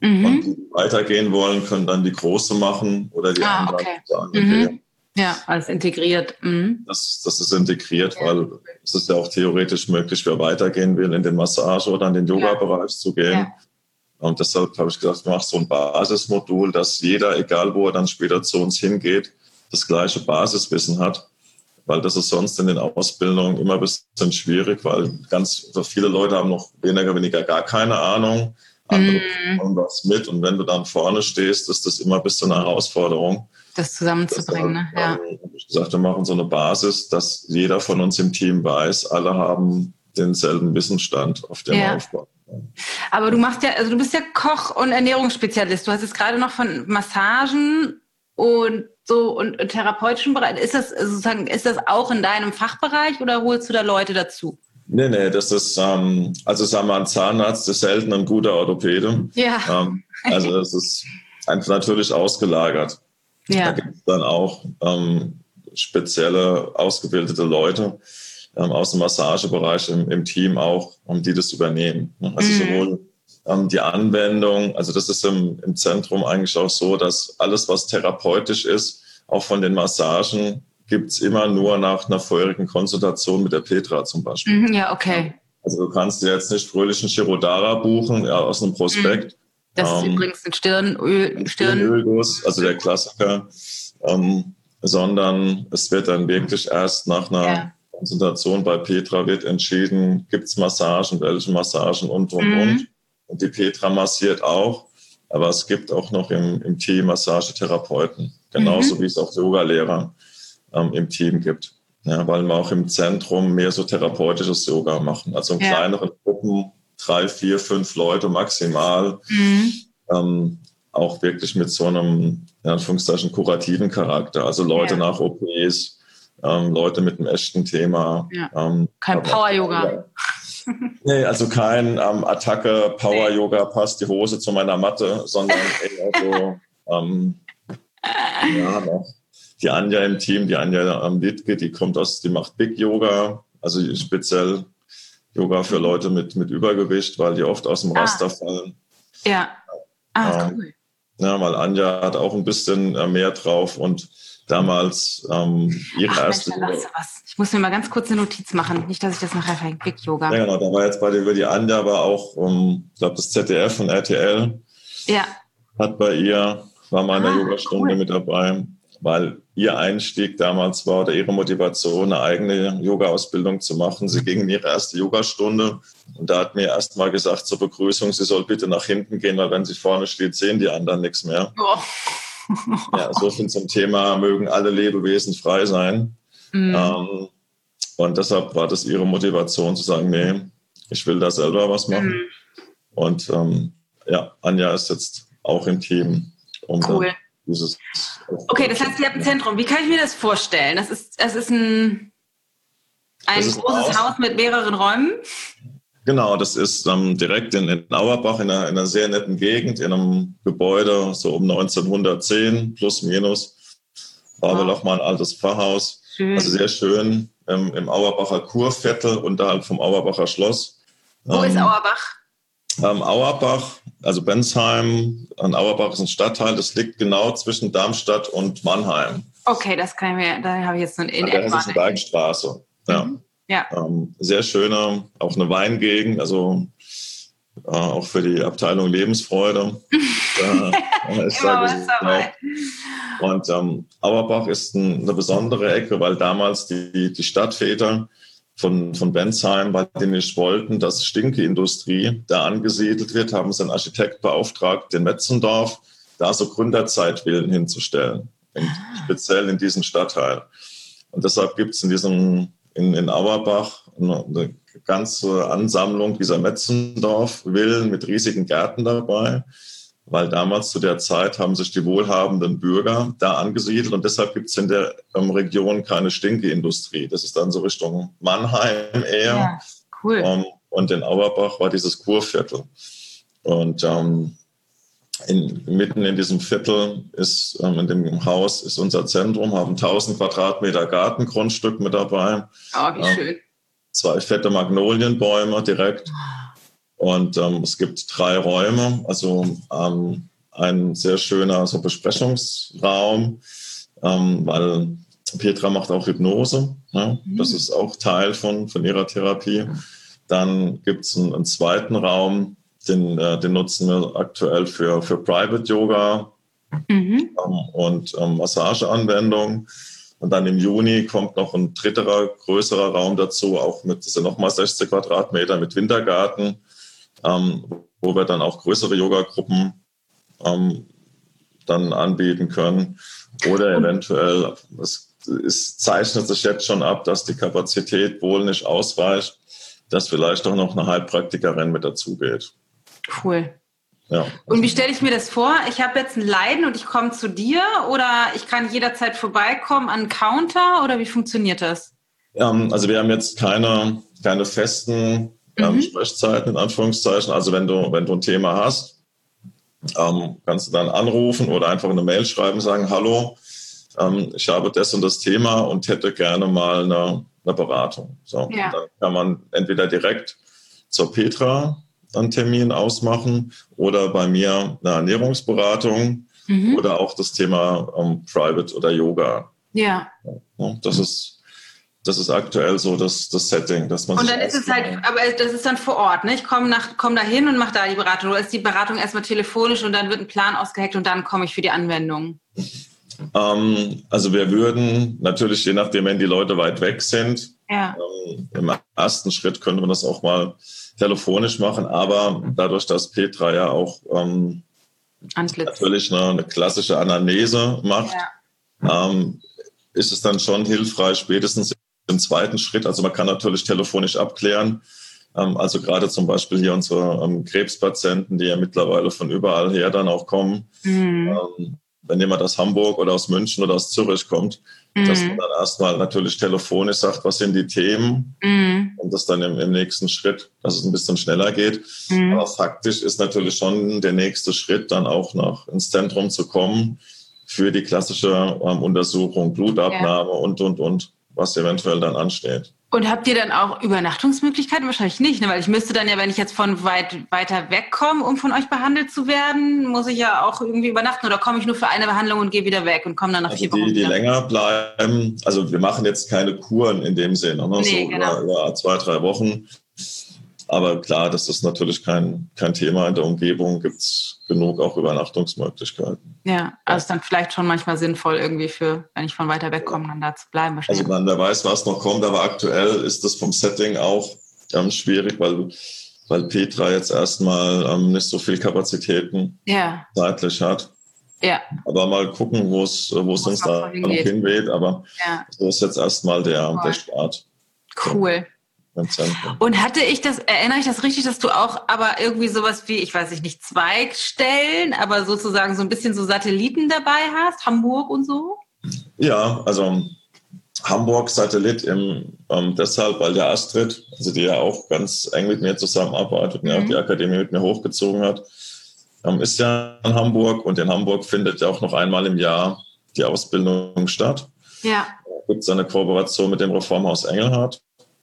Mhm. Und die weitergehen wollen, können dann die große machen oder die ah, anderen okay. sagen, Mhm. okay, ja, alles integriert. Mhm. das, das ist integriert, Ja. weil es ist ja auch theoretisch möglich, wer weitergehen will, in den Massage- oder in den Yoga-Bereich zu gehen. Ja. Und deshalb habe ich gesagt, ich mache so ein Basismodul, dass jeder, egal wo er dann später zu uns hingeht, das gleiche Basiswissen hat. Weil das ist sonst in den Ausbildungen immer ein bisschen schwierig, weil ganz viele Leute haben noch weniger, weniger gar keine Ahnung. Andere Mhm. bekommen was mit. Und wenn du dann vorne stehst, ist das immer ein bisschen eine Herausforderung. Das zusammenzubringen, ne? Ja. Ähm, habe ich gesagt, wir machen so eine Basis, dass jeder von uns im Team weiß, alle haben denselben Wissensstand, auf dem Ja. wir aufbauen. Aber du machst ja, also du bist ja Koch und Ernährungsspezialist. Du hast jetzt gerade noch von Massagen und so und, und therapeutischen Bereich. Ist das sozusagen, ist das auch in deinem Fachbereich oder holst du da Leute dazu? Nee, nee, das ist, ähm, also sagen wir, ein Zahnarzt ist selten ein guter Orthopäde. Ja. Ähm, also es ist einfach natürlich ausgelagert. Ja. Da gibt es dann auch ähm, spezielle, ausgebildete Leute ähm, aus dem Massagebereich im, im Team auch, um die das übernehmen. Also Mhm. sowohl ähm, die Anwendung, also das ist im, im Zentrum eigentlich auch so, dass alles, was therapeutisch ist, auch von den Massagen, gibt es immer nur nach einer vorherigen Konsultation mit der Petra zum Beispiel. Mhm, ja, okay. Also du kannst dir jetzt nicht fröhlich einen Chirodara buchen, ja, aus einem Prospekt. Das ist ähm, übrigens ein Stirnöl, Stirn. Ölguss, also der Klassiker, ähm, sondern es wird dann wirklich erst nach einer Ja. Konsultation bei Petra wird entschieden, gibt es Massagen, welche Massagen und, und, Mhm. und. Und die Petra massiert auch, aber es gibt auch noch im, im Team Massagetherapeuten, genauso Mhm. wie es auch Yogalehrer ähm, im Team gibt. Ja, weil wir auch im Zentrum mehr so therapeutisches Yoga machen, also in Ja. kleineren Gruppen, drei, vier, fünf Leute maximal. Mhm. Ähm, auch wirklich mit so einem, in Anführungszeichen, kurativen Charakter. Also Leute Ja. nach O Ps, ähm, Leute mit einem echten Thema. Ja. Ähm, Kein aber- Power-Yoga. Nee, also kein ähm, Attacke, Power-Yoga, passt die Hose zu meiner Matte, sondern eher so, ähm, ja, noch die Anja im Team, die Anja ähm, Littke, die kommt aus, die macht Big Yoga, also speziell Yoga für Leute mit, mit Übergewicht, weil die oft aus dem Ah. Raster fallen. Ja. Ah, Ähm, cool. Ja, weil Anja hat auch ein bisschen äh, mehr drauf und damals ähm, ihre Ach, Mensch, erste... da sagst du was. Ich muss mir mal ganz kurz eine Notiz machen. Nicht, dass ich das nachher verhänge. Big Yoga. Ja, genau, da war jetzt bei der, über die Anja, war auch, ähm, ich glaube, das Z D F und R T L Ja. hat bei ihr, war mal in der Ah, Yogastunde cool. mit dabei, weil ihr Einstieg damals war oder ihre Motivation, eine eigene Yoga-Ausbildung zu machen. Sie ging in ihre erste Yogastunde und da hat mir erst mal gesagt zur Begrüßung, sie soll bitte nach hinten gehen, weil wenn sie vorne steht, sehen die anderen nichts mehr. Oh. Ja, so viel zum Thema, mögen alle Lebewesen frei sein. Mhm. Ähm, und deshalb war das ihre Motivation zu sagen, nee, ich will da selber was machen. Mhm. Und ähm, ja, Anja ist jetzt auch im Team. Um Cool. dann dieses Okay, das heißt, ihr habt ein Zentrum. Wie kann ich mir das vorstellen? Das ist, das ist ein, ein Das ist ein großes Haus. Haus mit mehreren Räumen. Genau, das ist ähm, direkt in, in Auerbach, in einer, in einer sehr netten Gegend, in einem Gebäude, so um neunzehnhundertzehn, plus minus. War wohl Wow. auch mal ein altes Pfarrhaus. Schön. Also sehr schön ähm, im Auerbacher Kurviertel, unterhalb vom Auerbacher Schloss. Wo ist Ähm, Auerbach? Ähm, Auerbach, also Bensheim, an Auerbach ist ein Stadtteil, das liegt genau zwischen Darmstadt und Mannheim. Okay, das kann ich mir, da habe ich jetzt so in An der etwa. Hessischen Bergstraße. Ja. Mhm. Ja. Ähm, sehr schöne, auch eine Weingegend, also äh, auch für die Abteilung Lebensfreude. äh, ist Immer da was gesucht, dabei. ja. Und ähm, Auerbach ist ein, eine besondere Ecke, weil damals die, die Stadtväter von, von Bensheim, bei denen ich wollten, dass Stinkeindustrie da angesiedelt wird, haben sie einen Architekt beauftragt, den Metzendorf, da so Gründerzeitvillen hinzustellen, in, speziell in diesem Stadtteil. Und deshalb gibt es in diesem, in, in Auerbach eine, eine ganze Ansammlung dieser Metzendorf-Villen mit riesigen Gärten dabei, weil damals zu der Zeit haben sich die wohlhabenden Bürger da angesiedelt und deshalb gibt es in der ähm, Region keine Stinkeindustrie. Das ist dann so Richtung Mannheim eher. Ja, cool. Um, und in Auerbach war dieses Kurviertel. Und ähm, in, mitten in diesem Viertel ist, ähm, in dem Haus ist unser Zentrum, haben tausend Quadratmeter Gartengrundstück mit dabei. Oh, wie Ähm, schön. Zwei fette Magnolienbäume direkt. Und ähm, es gibt drei Räume, also ähm, ein sehr schöner so Besprechungsraum, ähm, weil Petra macht auch Hypnose. Ne? Das ist auch Teil von, von ihrer Therapie. Dann gibt es einen, einen zweiten Raum, den, äh, den nutzen wir aktuell für, für Private Yoga mhm. ähm, und ähm, Massageanwendungen. Und dann im Juni kommt noch ein dritter, größerer Raum dazu, auch mit, das sind nochmal sechzig Quadratmeter mit Wintergarten, ähm, wo wir dann auch größere Yoga-Gruppen ähm, dann anbieten können. Oder eventuell, es, es zeichnet sich jetzt schon ab, dass die Kapazität wohl nicht ausreicht, dass vielleicht auch noch eine Heilpraktikerin mit dazugeht. Cool. Ja. Und wie stelle ich mir das vor? Ich habe jetzt ein Leiden und ich komme zu dir oder ich kann jederzeit vorbeikommen an einen Counter oder wie funktioniert das? Ähm, also wir haben jetzt keine, keine festen ähm, mhm. Sprechzeiten in Anführungszeichen. Also wenn du, wenn du ein Thema hast, ähm, kannst du dann anrufen oder einfach eine Mail schreiben, sagen, hallo, ähm, ich habe das und das Thema und hätte gerne mal eine, eine Beratung. So, ja. Dann kann man entweder direkt zur Petra einen Termin ausmachen oder bei mir eine Ernährungsberatung mhm. oder auch das Thema um, Private oder Yoga. Ja. ja das ist das ist aktuell so das, das Setting, dass man und sich dann ist es halt, aber das ist dann vor Ort, ne? Ich komme nach komme da hin und mache da die Beratung. Oder ist die Beratung erstmal telefonisch und dann wird ein Plan ausgeheckt und dann komme ich für die Anwendung? Ähm, also wir würden natürlich, je nachdem, wenn die Leute weit weg sind, ja. ähm, im ersten Schritt könnte man das auch mal telefonisch machen, aber dadurch, dass Petra ja auch ähm, natürlich eine, eine klassische Anamnese macht, ja. ähm, ist es dann schon hilfreich, spätestens im zweiten Schritt, also man kann natürlich telefonisch abklären, ähm, also gerade zum Beispiel hier unsere ähm, Krebspatienten, die ja mittlerweile von überall her dann auch kommen, mhm. ähm, wenn jemand aus Hamburg oder aus München oder aus Zürich kommt, mhm. dass man dann erstmal natürlich telefonisch sagt, was sind die Themen mhm. und das dann im, im nächsten Schritt, dass es ein bisschen schneller geht. Mhm. Aber faktisch ist natürlich schon der nächste Schritt, dann auch noch ins Zentrum zu kommen für die klassische ähm, Untersuchung, Blutabnahme ja. und, und, und, was eventuell dann ansteht. Und habt ihr dann auch Übernachtungsmöglichkeiten? Wahrscheinlich nicht, ne? Weil ich müsste dann ja, wenn ich jetzt von weit weiter weg komme, um von euch behandelt zu werden, muss ich ja auch irgendwie übernachten oder komme ich nur für eine Behandlung und gehe wieder weg und komme dann nach also vier Wochen die, die wieder? länger bleiben, also wir machen jetzt keine Kuren in dem Sinne, ne? Nee, so genau. über, über zwei, drei Wochen. Aber klar, das ist natürlich kein, kein Thema. In der Umgebung gibt es genug auch Übernachtungsmöglichkeiten. Ja, also ist dann vielleicht schon manchmal sinnvoll irgendwie für, wenn ich von weiter weg komme, dann da zu bleiben. Also man, wer weiß, was noch kommt, aber aktuell ist das vom Setting auch ähm, schwierig, weil, weil Petra jetzt erstmal ähm, nicht so viel Kapazitäten ja. zeitlich hat. Ja. Aber mal gucken, wo es wo es uns da noch hinweht. Aber ja. so ist jetzt erstmal der, der Start. Cool. Und hatte ich das, erinnere ich das richtig, dass du auch aber irgendwie sowas wie, ich weiß nicht, Zweigstellen, aber sozusagen so ein bisschen so Satelliten dabei hast, Hamburg und so? Ja, also Hamburg Satellit im, ähm, deshalb, weil der Astrid, also die ja auch ganz eng mit mir zusammenarbeitet, mhm. ja, die Akademie mit mir hochgezogen hat, ähm, ist ja in Hamburg und in Hamburg findet ja auch noch einmal im Jahr die Ausbildung statt. Ja. Da gibt es eine Kooperation mit dem Reformhaus Engelhardt.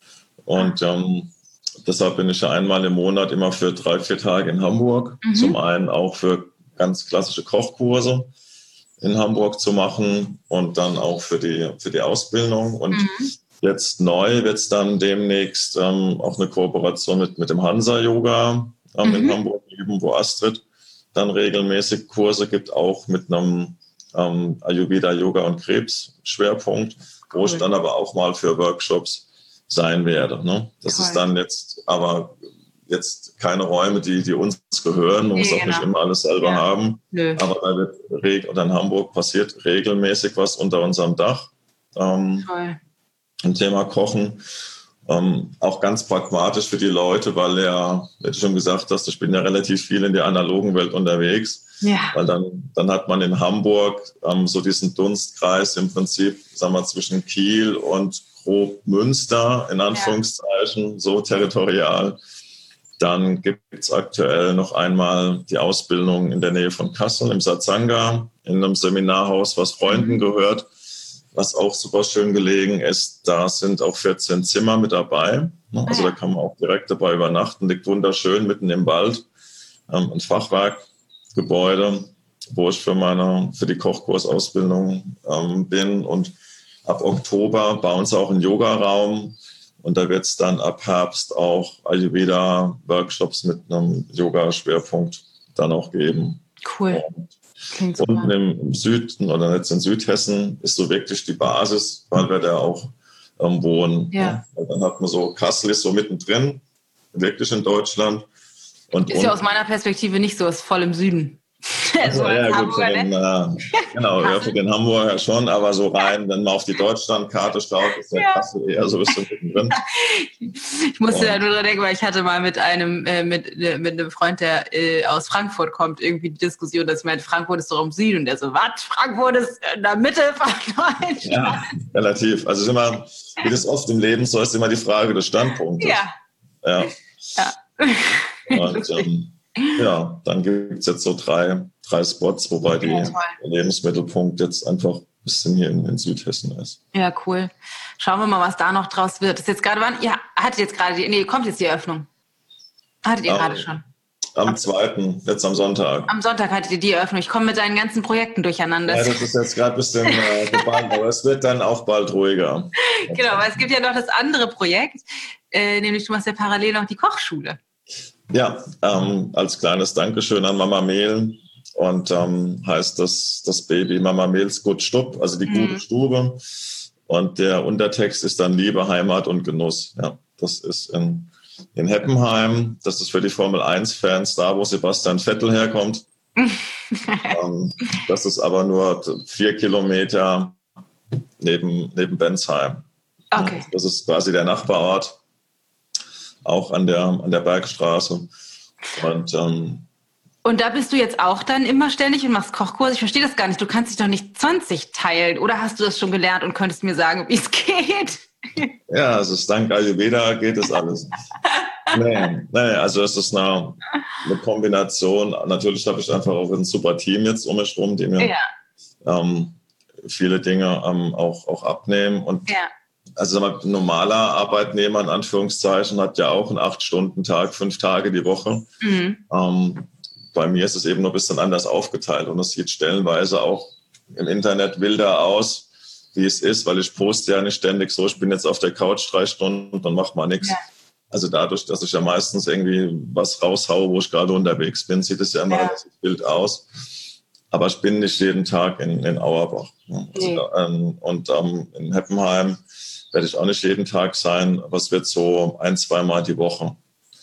Und ähm, deshalb bin ich ja einmal im Monat immer für drei, vier Tage in Hamburg. Mhm. Zum einen auch für ganz klassische Kochkurse in Hamburg zu machen und dann auch für die, für die Ausbildung. Und mhm. jetzt neu wird es dann demnächst ähm, auch eine Kooperation mit, mit dem Hansa-Yoga ähm, mhm. in Hamburg geben, wo Astrid dann regelmäßig Kurse gibt, auch mit einem ähm, Ayurveda, Yoga und Krebs-Schwerpunkt, wo cool. ich dann aber auch mal für Workshops sein werde. Ne? Das cool. ist dann jetzt aber jetzt keine Räume, die, die uns gehören. Man nee, muss auch genau. nicht immer alles selber ja. haben. Nö. Aber da wird reg- oder in Hamburg passiert regelmäßig was unter unserem Dach. Ähm, cool. Im Thema Kochen. Ähm, auch ganz pragmatisch für die Leute, weil ja, wie du schon gesagt hast, ich bin ja relativ viel in der analogen Welt unterwegs. Ja. Weil dann, dann hat man in Hamburg ähm, so diesen Dunstkreis im Prinzip, sagen wir, zwischen Kiel und grob Münster, in Anführungszeichen, ja. so territorial. Dann gibt es aktuell noch einmal die Ausbildung in der Nähe von Kassel, im Satsanga, in einem Seminarhaus, was Freunden mhm. gehört. was auch super schön gelegen ist, da sind auch vierzehn Zimmer mit dabei. Also da kann man auch direkt dabei übernachten, liegt wunderschön mitten im Wald. Ähm, ein Fachwerkgebäude, wo ich für meine, für die Kochkursausbildung ähm, bin. Und ab Oktober bauen sie auch einen Yogaraum. Und da wird es dann ab Herbst auch Ayurveda-Workshops mit einem Yoga-Schwerpunkt dann auch geben. Cool. Klingt super. Unten im Süden oder jetzt in Südhessen ist so wirklich die Basis, weil wir da auch ähm, wohnen. Ja. Ja. Dann hat man so, Kassel ist so mittendrin, wirklich in Deutschland. Und ist ja aus meiner Perspektive nicht so, ist voll im Süden. Also, ja, gut, für den, äh, genau, ja, für den Hamburger schon, aber so rein, wenn man auf die Deutschlandkarte schaut, ist der ja. Kassel eher so ein bisschen mittendrin. Ich musste ja. da nur dran denken, weil ich hatte mal mit einem, äh, mit, mit einem Freund, der äh, aus Frankfurt kommt, irgendwie die Diskussion, dass ich meinte, Frankfurt ist doch im Süden. Und der so, was? Frankfurt ist in der Mitte von Deutschland. Ja, relativ. Also ist immer, wie das oft im Leben so ist, immer die Frage des Standpunktes. Ja. Ja. ja. Und, ähm, ja, dann gibt es jetzt so drei, drei Spots, wobei die, ja, der Lebensmittelpunkt jetzt einfach ein bisschen hier in, in Südhessen ist. Ja, cool. Schauen wir mal, was da noch draus wird. Ist jetzt gerade wann? Ja, hattet jetzt gerade die, nee, kommt jetzt die Eröffnung. Hattet ihr um, gerade schon? Am zweiten, jetzt am Sonntag. Am Sonntag hattet ihr die Eröffnung. Ich komme mit deinen ganzen Projekten durcheinander. Ja, das ist jetzt gerade ein bisschen äh, gebannt, aber es wird dann auch bald ruhiger. Genau, weil es gibt ja noch das andere Projekt, äh, nämlich du machst ja parallel noch die Kochschule. Ja, ähm, als kleines Dankeschön an Mama Mehl und ähm, heißt das, das Baby Mama Mehls Gut Stub, also die mhm. gute Stube. Und der Untertext ist dann Liebe, Heimat und Genuss. Ja, das ist in, in Heppenheim. Das ist für die Formel eins Fans da, wo Sebastian Vettel herkommt. ähm, das ist aber nur vier Kilometer neben, neben Bensheim. Okay. Ja, das ist quasi der Nachbarort. Auch an der, an der Bergstraße. Und, ähm, und da bist du jetzt auch dann immer ständig und machst Kochkurse? Ich verstehe das gar nicht. Du kannst dich doch nicht zwanzig teilen. Oder hast du das schon gelernt und könntest mir sagen, wie es geht? Ja, also dank Ayurveda geht das alles. nee, nee, also es ist eine, eine Kombination. Natürlich habe ich einfach auch ein super Team jetzt um mich rum, die mir ja. ähm, viele Dinge ähm, auch, auch abnehmen. Und ja. Also ein normaler Arbeitnehmer in Anführungszeichen hat ja auch einen acht-Stunden-Tag, fünf Tage die Woche. Mhm. Ähm, bei mir ist es eben noch ein bisschen anders aufgeteilt und es sieht stellenweise auch im Internet wilder aus, wie es ist, weil ich poste ja nicht ständig so, ich bin jetzt auf der Couch drei Stunden und dann macht man nichts. Ja. Also dadurch, dass ich ja meistens irgendwie was raushaue, wo ich gerade unterwegs bin, sieht es ja immer ja. relativ wild aus. Aber ich bin nicht jeden Tag in, in Auerbach. Also, nee. ähm, und ähm, in Heppenheim werde ich auch nicht jeden Tag sein, aber es wird so ein, zweimal die Woche.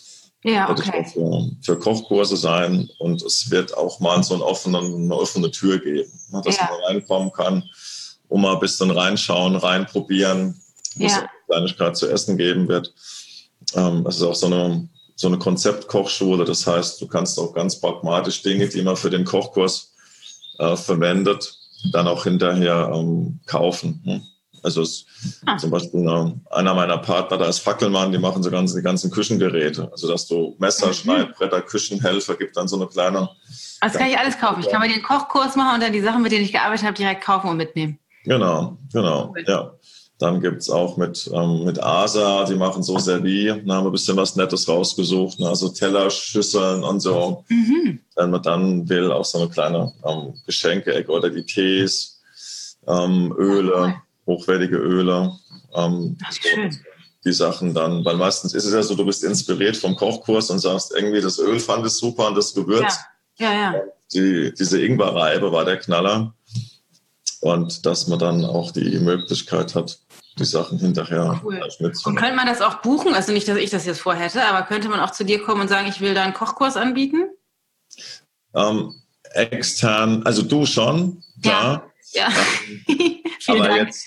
Ja, werde okay. ich für, für Kochkurse sein und es wird auch mal so einen offenen, eine offene Tür geben, dass ja. man reinkommen kann, um mal ein bisschen reinschauen, reinprobieren, wo ja. es eigentlich gerade zu essen geben wird. Ähm, das ist auch so eine, so eine Konzeptkochschule, das heißt, du kannst auch ganz pragmatisch Dinge, die man für den Kochkurs äh, verwendet, dann auch hinterher ähm, kaufen. Hm? Also es, ah. zum Beispiel eine, einer meiner Partner, da ist Fackelmann, die machen so ganz, die ganzen Küchengeräte. Also dass du Messer, mhm. Schneidbretter, Küchenhelfer, gibt dann so eine kleine... Das kann ich alles kaufen. Ich kann mal den Kochkurs machen und dann die Sachen, mit denen ich gearbeitet habe, direkt kaufen und mitnehmen. Genau, genau, cool. Ja. Dann gibt es auch mit, ähm, mit Asa, die machen so Servie, da haben wir ein bisschen was Nettes rausgesucht, ne? Also Teller, Schüsseln und so. Mhm. Wenn man dann will, auch so eine kleine ähm, Geschenke-Ecke oder die Tees, ähm, Öle. Oh, cool. Hochwertige Öle, ähm, so, die Sachen dann, weil meistens ist es ja so, du bist inspiriert vom Kochkurs und sagst, irgendwie das Öl fand ich super und das Gewürz. Ja, ja, ja. Die, diese Ingwerreibe war der Knaller und dass man dann auch die Möglichkeit hat, die Sachen hinterher cool. mitzunehmen. Und könnte man das auch buchen? Also nicht, dass ich das jetzt vorhätte, aber könnte man auch zu dir kommen und sagen, ich will da einen Kochkurs anbieten? Ähm, extern, also du schon, klar. Ja. Ähm, aber Dank. jetzt,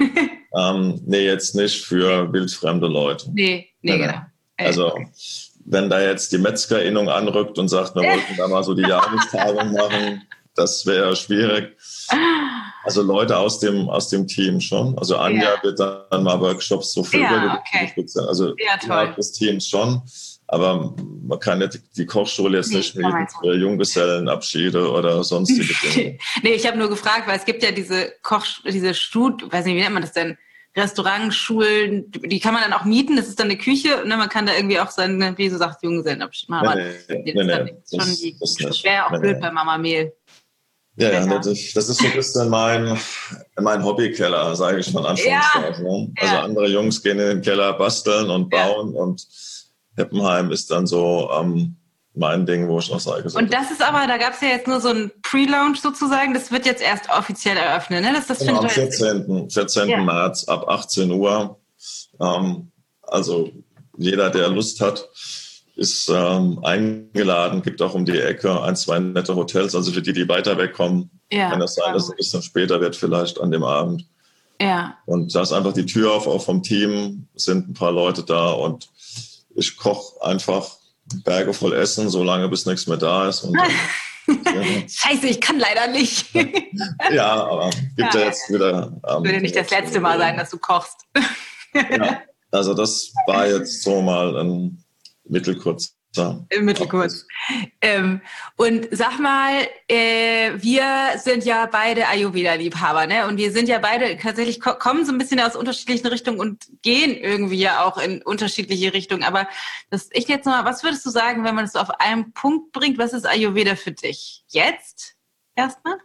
ähm, nee, jetzt nicht für wildfremde Leute. Nee, nee, genau. Also, wenn da jetzt die Metzgerinnung anrückt und sagt, wir wollten da mal so die Jahrestagung machen, das wäre schwierig. Also Leute aus dem, aus dem Team schon. Also Anja ja. wird dann mal Workshops so für ja, okay. Also ja, toll. des Teams schon. Aber man kann ja die Kochschule jetzt nee, nicht mieten für Junggesellenabschiede oder sonstige Dinge. Nee, ich habe nur gefragt, weil es gibt ja diese Koch, diese Stud, weiß nicht, wie nennt man das denn? Restaurantschulen, die kann man dann auch mieten, das ist dann eine Küche, ne? Man kann da irgendwie auch sein, wie du sagst, Junggesellenabschied machen. Aber nee, nee, nee, nee, das, schon die, das, das wäre auch nee, blöd nee. bei Mama Mehl. Ja, ja, das ist, das ist so ein bisschen mein, mein Hobbykeller, sage ich mal Anführungszeichen. Ja, ne? Also ja. andere Jungs gehen in den Keller basteln und bauen ja. und Heppenheim ist dann so ähm, mein Ding, wo ich noch sage. So und das ist aber, da gab es ja jetzt nur so ein Pre-Launch sozusagen, das wird jetzt erst offiziell eröffnet, ne? Das, das genau, am vierzehnten Ja. März ab achtzehn Uhr. Ähm, also jeder, der Lust hat, ist ähm, eingeladen, gibt auch um die Ecke ein, zwei nette Hotels, also für die, die weiter wegkommen, ja, kann das sein, dass es ein bisschen später wird vielleicht an dem Abend. Ja. Und da ist einfach die Tür auf, auch vom Team, sind ein paar Leute da und ich koche einfach Berge voll Essen, solange bis nichts mehr da ist. Und dann, ja. Scheiße, ich kann leider nicht. Ja, aber gibt ja, ja jetzt wieder... Ähm, würde nicht das letzte Mal sein, dass du kochst. Ja, also das war jetzt so mal ein mittelkurzer. Mittelkurz. Ähm, und sag mal, äh, wir sind ja beide Ayurveda-Liebhaber, ne? Und wir sind ja beide tatsächlich, ko- kommen so ein bisschen aus unterschiedlichen Richtungen und gehen irgendwie ja auch in unterschiedliche Richtungen. Aber das ich jetzt noch mal, was würdest du sagen, wenn man das so auf einen Punkt bringt? Was ist Ayurveda für dich? Jetzt erstmal?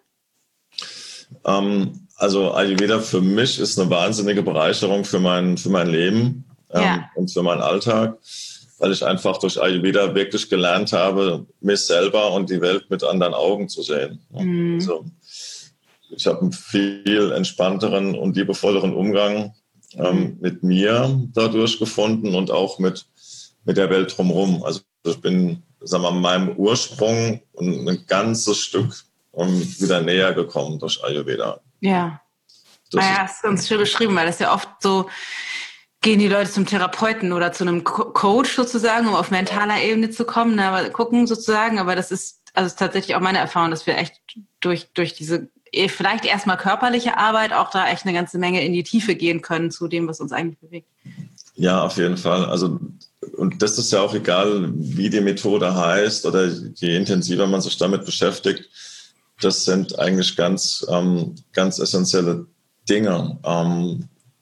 Ähm, also Ayurveda für mich ist eine wahnsinnige Bereicherung für mein, für mein Leben ähm, ja. und für meinen Alltag, weil ich einfach durch Ayurveda wirklich gelernt habe, mich selber und die Welt mit anderen Augen zu sehen. Mhm. Also ich habe einen viel entspannteren und liebevolleren Umgang ähm, mhm. mit mir dadurch gefunden und auch mit, mit der Welt drumherum. Also ich bin, sagen wir mal, meinem Ursprung ein ganzes Stück um, wieder näher gekommen durch Ayurveda. Ja, das naja, ist ganz schön beschrieben, weil das ja oft so gehen die Leute zum Therapeuten oder zu einem Co- Coach sozusagen, um auf mentaler Ebene zu kommen, ne, aber gucken sozusagen, aber das ist, also ist tatsächlich auch meine Erfahrung, dass wir echt durch, durch diese vielleicht erstmal körperliche Arbeit auch da echt eine ganze Menge in die Tiefe gehen können zu dem, was uns eigentlich bewegt. Ja, auf jeden Fall. Also, und das ist ja auch egal, wie die Methode heißt oder je intensiver man sich damit beschäftigt, das sind eigentlich ganz, ähm, ganz essentielle Dinge. Ähm,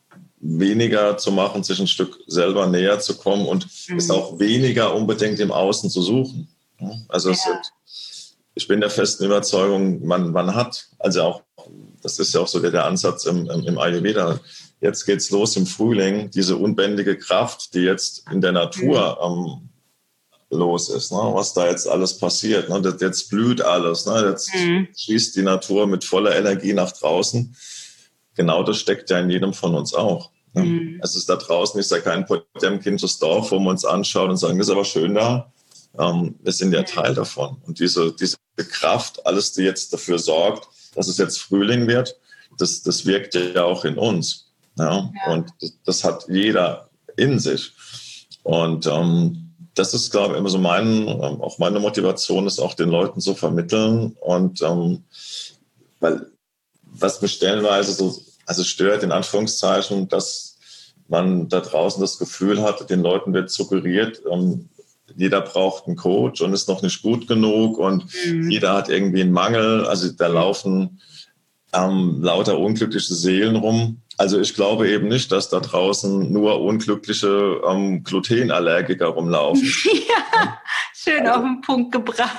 weniger zu machen, sich ein Stück selber näher zu kommen und mhm. es auch weniger unbedingt im Außen zu suchen. Also es ja. sind, ich bin der festen Überzeugung, man, man hat, also auch, das ist ja auch so der, der Ansatz im, im, im Ayurveda, jetzt geht's los im Frühling, diese unbändige Kraft, die jetzt in der Natur mhm. ähm, los ist, ne? Was da jetzt alles passiert. Ne? Das, jetzt blüht alles, ne? Jetzt mhm. schießt die Natur mit voller Energie nach draußen. Genau das steckt ja in jedem von uns auch. Ne? Mhm. Es ist da draußen, ist ja kein Potemkinsches Dorf, wo wir uns anschauen und sagen, das ist aber schön da. Ähm, wir sind ja Teil davon. Und diese, diese Kraft, alles, die jetzt dafür sorgt, dass es jetzt Frühling wird, das, das wirkt ja auch in uns. Ja? Ja. Und das, das hat jeder in sich. Und ähm, das ist, glaube ich, immer so mein, ähm, auch meine Motivation, ist auch den Leuten zu vermitteln. Und ähm, weil was mich stellenweise so, also stört, in Anführungszeichen, dass man da draußen das Gefühl hat, den Leuten wird suggeriert, ähm, jeder braucht einen Coach und ist noch nicht gut genug und mhm. jeder hat irgendwie einen Mangel. Also da laufen ähm, lauter unglückliche Seelen rum. Also ich glaube eben nicht, dass da draußen nur unglückliche ähm, Glutenallergiker rumlaufen. Ja, schön also, auf den Punkt gebracht.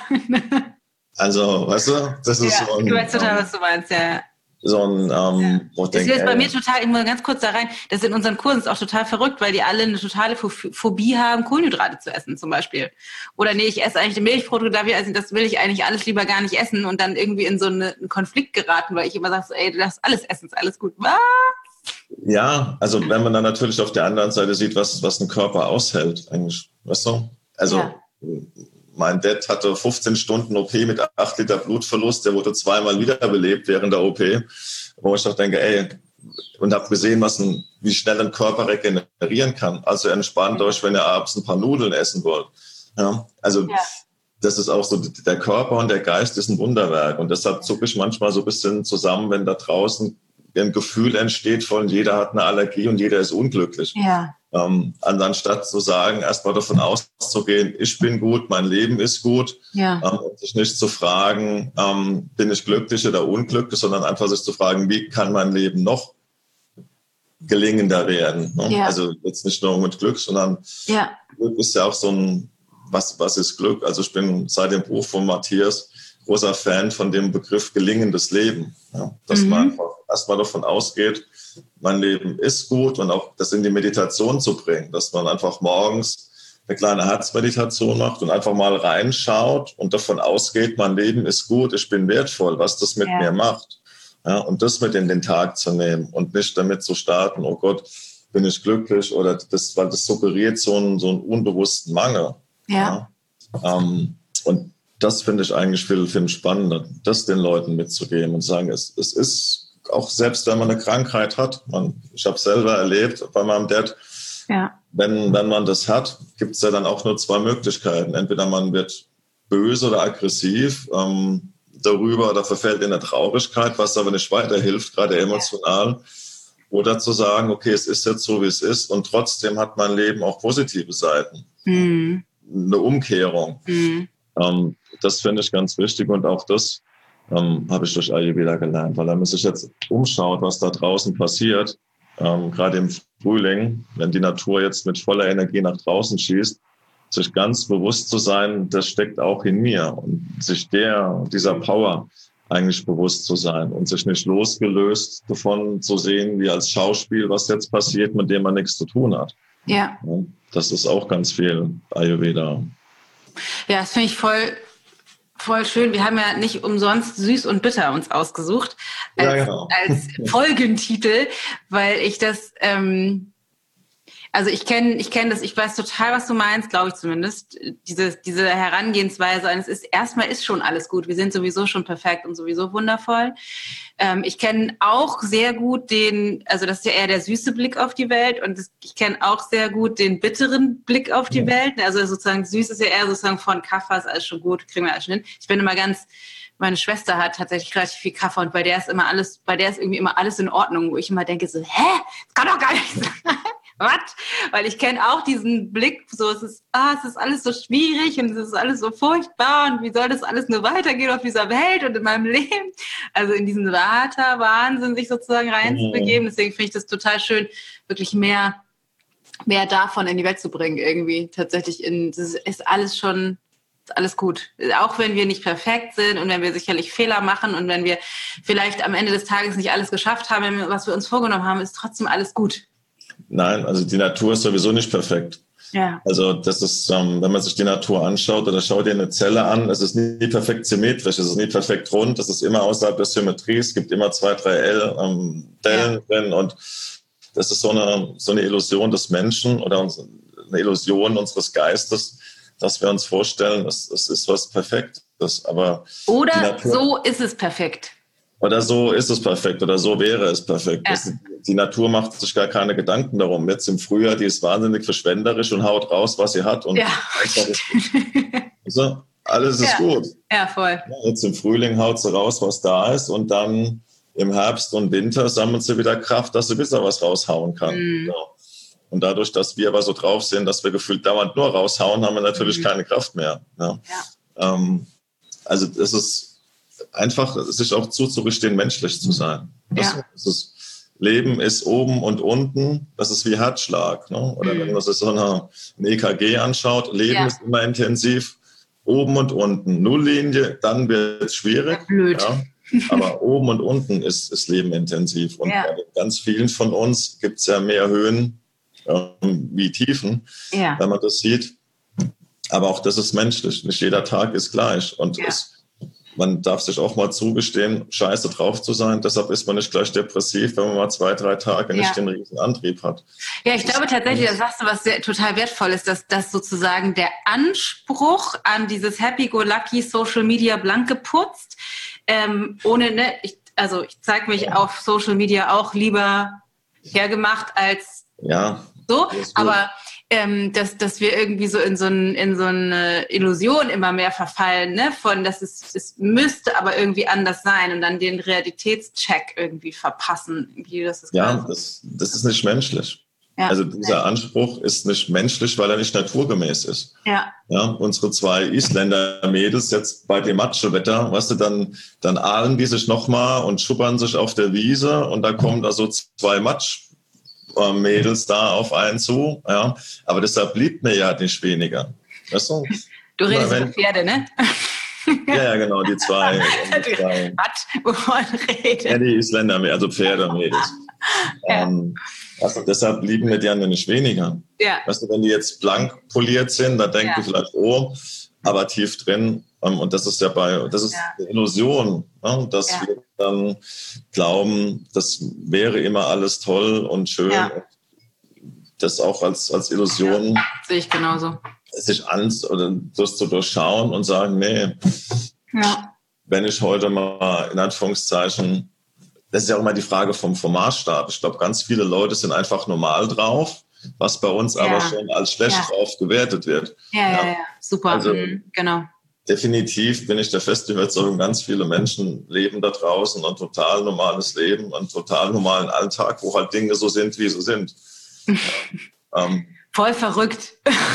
Also, weißt du, das ist ja, so ein... Du weißt total, was du meinst, ja. So ein, ähm, ja. wo ich das denke, ist bei ey, mir total, ich muss ganz kurz da rein, das in unseren Kursen ist auch total verrückt, weil die alle eine totale Phobie haben, Kohlenhydrate zu essen zum Beispiel. Oder nee, ich esse eigentlich Milchprodukte, darf ich essen, das will ich eigentlich alles lieber gar nicht essen und dann irgendwie in so eine, einen Konflikt geraten, weil ich immer sage, so, ey, du darfst alles essen, ist alles gut. Was? Ja, also wenn man dann natürlich auf der anderen Seite sieht, was, was ein Körper aushält, eigentlich, weißt du? Also ja. Mein Dad hatte fünfzehn Stunden O P mit acht Liter Blutverlust, der wurde zweimal wiederbelebt während der O P, wo ich doch denke, ey, und habe gesehen, was ein, wie schnell ein Körper regenerieren kann. Also entspannt euch, wenn ihr abends ein paar Nudeln essen wollt. Ja, also ja. Das ist auch so, der Körper und der Geist ist ein Wunderwerk und deshalb zucke ich manchmal so ein bisschen zusammen, wenn da draußen ein Gefühl entsteht von, jeder hat eine Allergie und jeder ist unglücklich. Ja. Ähm, anstatt zu sagen, erstmal davon auszugehen, ich bin gut, mein Leben ist gut, ja. ähm, und sich nicht zu fragen, ähm, bin ich glücklich oder unglücklich, sondern einfach sich zu fragen, wie kann mein Leben noch gelingender werden. Ne? Ja. Also jetzt nicht nur mit Glück, sondern ja. Glück ist ja auch so ein, was, was ist Glück? Also ich bin seit dem Buch von Matthias großer Fan von dem Begriff gelingendes Leben. Ja? Dass mhm. man einfach erstmal davon ausgeht, mein Leben ist gut und auch das in die Meditation zu bringen, dass man einfach morgens eine kleine Herzmeditation macht und einfach mal reinschaut und davon ausgeht, mein Leben ist gut, ich bin wertvoll, was das mit ja. mir macht. Ja, und das mit in den Tag zu nehmen und nicht damit zu starten, oh Gott, bin ich glücklich, oder das, weil das suggeriert so einen, so einen unbewussten Mangel. Ja. Ja? Ähm, und das finde ich eigentlich viel, viel spannender, das den Leuten mitzugeben und sagen, es, es ist auch selbst, wenn man eine Krankheit hat, man, ich habe es selber erlebt bei meinem Dad, ja. wenn, wenn man das hat, gibt es ja dann auch nur zwei Möglichkeiten. Entweder man wird böse oder aggressiv ähm, darüber oder verfällt in der Traurigkeit, was aber nicht weiterhilft, gerade emotional. Ja. Oder zu sagen, okay, es ist jetzt so, wie es ist und trotzdem hat mein Leben auch positive Seiten. Mhm. Eine Umkehrung. Mhm. Ähm, das finde ich ganz wichtig und auch das ähm, habe ich durch Ayurveda gelernt, weil wenn man sich jetzt umschaut, was da draußen passiert, ähm, gerade im Frühling, wenn die Natur jetzt mit voller Energie nach draußen schießt, sich ganz bewusst zu sein, das steckt auch in mir und sich der, dieser Power eigentlich bewusst zu sein und sich nicht losgelöst davon zu sehen, wie als Schauspiel, was jetzt passiert, mit dem man nichts zu tun hat. Ja. Das ist auch ganz viel Ayurveda. Ja, das finde ich voll, voll schön. Wir haben ja nicht umsonst süß und bitter uns ausgesucht als, ja, genau. als Folgentitel, weil ich das, ähm, also ich kenne ich kenne das, ich weiß total, was du meinst, glaube ich zumindest, diese, diese Herangehensweise, es ist, erstmal ist schon alles gut, wir sind sowieso schon perfekt und sowieso wundervoll. Ähm, ich kenne auch sehr gut den, also das ist ja eher der süße Blick auf die Welt und das, ich kenne auch sehr gut den bitteren Blick auf die ja. Welt, also sozusagen süß ist ja eher sozusagen von Kaffer, ist alles schon gut, kriegen wir alles schon hin. Ich bin immer ganz, meine Schwester hat tatsächlich relativ viel Kaffer und bei der ist immer alles, bei der ist irgendwie immer alles in Ordnung, wo ich immer denke so, hä, das kann doch gar nicht sein. Was? Weil ich kenne auch diesen Blick, so es ist, ah, es ist alles so schwierig und es ist alles so furchtbar und wie soll das alles nur weitergehen auf dieser Welt und in meinem Leben? Also in diesen Vata-Wahnsinn sich sozusagen reinzubegeben. Deswegen finde ich das total schön, wirklich mehr, mehr davon in die Welt zu bringen irgendwie. Tatsächlich in, das ist alles schon, alles gut. Auch wenn wir nicht perfekt sind und wenn wir sicherlich Fehler machen und wenn wir vielleicht am Ende des Tages nicht alles geschafft haben, was wir uns vorgenommen haben, ist trotzdem alles gut. Nein, also die Natur ist sowieso nicht perfekt. Ja. Also das ist, ähm, wenn man sich die Natur anschaut oder schaut dir eine Zelle an, es ist nie perfekt symmetrisch, es ist nie perfekt rund, es ist immer außerhalb der Symmetrie, es gibt immer zwei, drei L, ähm, Dellen ja. drin und das ist so eine, so eine Illusion des Menschen oder eine Illusion unseres Geistes, dass wir uns vorstellen, es, es ist was Perfektes. Aber oder Natur, so ist es perfekt. Oder so ist es perfekt oder so wäre es perfekt. Ja. Das, die Natur macht sich gar keine Gedanken darum. Jetzt im Frühjahr, die ist wahnsinnig verschwenderisch und haut raus, was sie hat. Und ja. also, alles ist ja. gut. Ja, voll. Ja, jetzt im Frühling haut sie raus, was da ist. Und dann im Herbst und Winter sammelt sie wieder Kraft, dass sie wieder was raushauen kann. Mhm. Ja. Und dadurch, dass wir aber so drauf sind, dass wir gefühlt dauernd nur raushauen, haben wir natürlich mhm. keine Kraft mehr. Ja. Ja. Ähm, also es ist einfach, sich auch zuzugestehen, menschlich zu sein. Das, ja. das ist, Leben ist oben und unten, das ist wie Herzschlag. Ne? Oder mhm. wenn man sich so eine, ein E K G anschaut, Leben ja. ist immer intensiv, oben und unten. Nulllinie, dann wird es schwierig. Ja, blöd. Ja? Aber oben und unten ist, ist Leben intensiv. Und ja. bei ganz vielen von uns gibt es ja mehr Höhen ähm, wie Tiefen, ja. wenn man das sieht. Aber auch das ist menschlich. Nicht jeder Tag ist gleich. Und ja. es, man darf sich auch mal zugestehen, scheiße drauf zu sein. Deshalb ist man nicht gleich depressiv, wenn man mal zwei, drei Tage ja. nicht den riesen Antrieb hat. Ja, ich glaube tatsächlich, da sagst du was sehr, total wertvoll ist, dass, dass sozusagen der Anspruch an dieses Happy-Go-Lucky Social Media blank geputzt, ähm, ohne, ne, ich, also ich zeige mich ja. auf Social Media auch lieber hergemacht als ja, so, aber Ähm, dass, dass wir irgendwie so in so, ein, in so eine Illusion immer mehr verfallen, ne? Von, dass es, es müsste aber irgendwie anders sein und dann den Realitätscheck irgendwie verpassen. Wie das ist ja, das, das ist nicht menschlich. Ja. Also dieser Anspruch ist nicht menschlich, weil er nicht naturgemäß ist. Ja. Ja, unsere zwei Isländer-Mädels jetzt bei dem Matschewetter, weißt du, dann, dann ahlen die sich nochmal und schuppern sich auf der Wiese und da kommen da so zwei Matsch-Mädels da auf einen zu. Ja, aber deshalb blieb mir ja nicht weniger. Weißt du? Du redest wenn, über Pferde, ne? Ja, ja, genau, die zwei. Die zwei Was? Wovon redet? Ja, die Isländer, also Pferdemädels. Ja. Ähm, also deshalb lieben wir die anderen nicht weniger. Ja. Weißt du, wenn die jetzt blank poliert sind, dann denken Ja. die vielleicht, oh, aber tief drin. Ähm, und das ist ja bei, das ist Ja. eine Illusion, ne, dass Ja. wir dann glauben, das wäre immer alles toll und schön. Ja. Und das auch als, als Illusion, Ja. Sehe ich genauso. sich an oder das zu durchschauen und sagen, nee, Ja. wenn ich heute mal in Anführungszeichen, das ist ja auch immer die Frage vom, vom Maßstab. Ich glaube, ganz viele Leute sind einfach normal drauf, was bei uns Ja. aber schon als schlecht Ja. drauf gewertet wird. Ja, ja, ja. Super. Also, mhm. Genau. Definitiv bin ich der festen Überzeugung, ganz viele Menschen leben da draußen ein total normales Leben, einen total normalen Alltag, wo halt Dinge so sind, wie sie sind. Ja, ähm, Voll verrückt.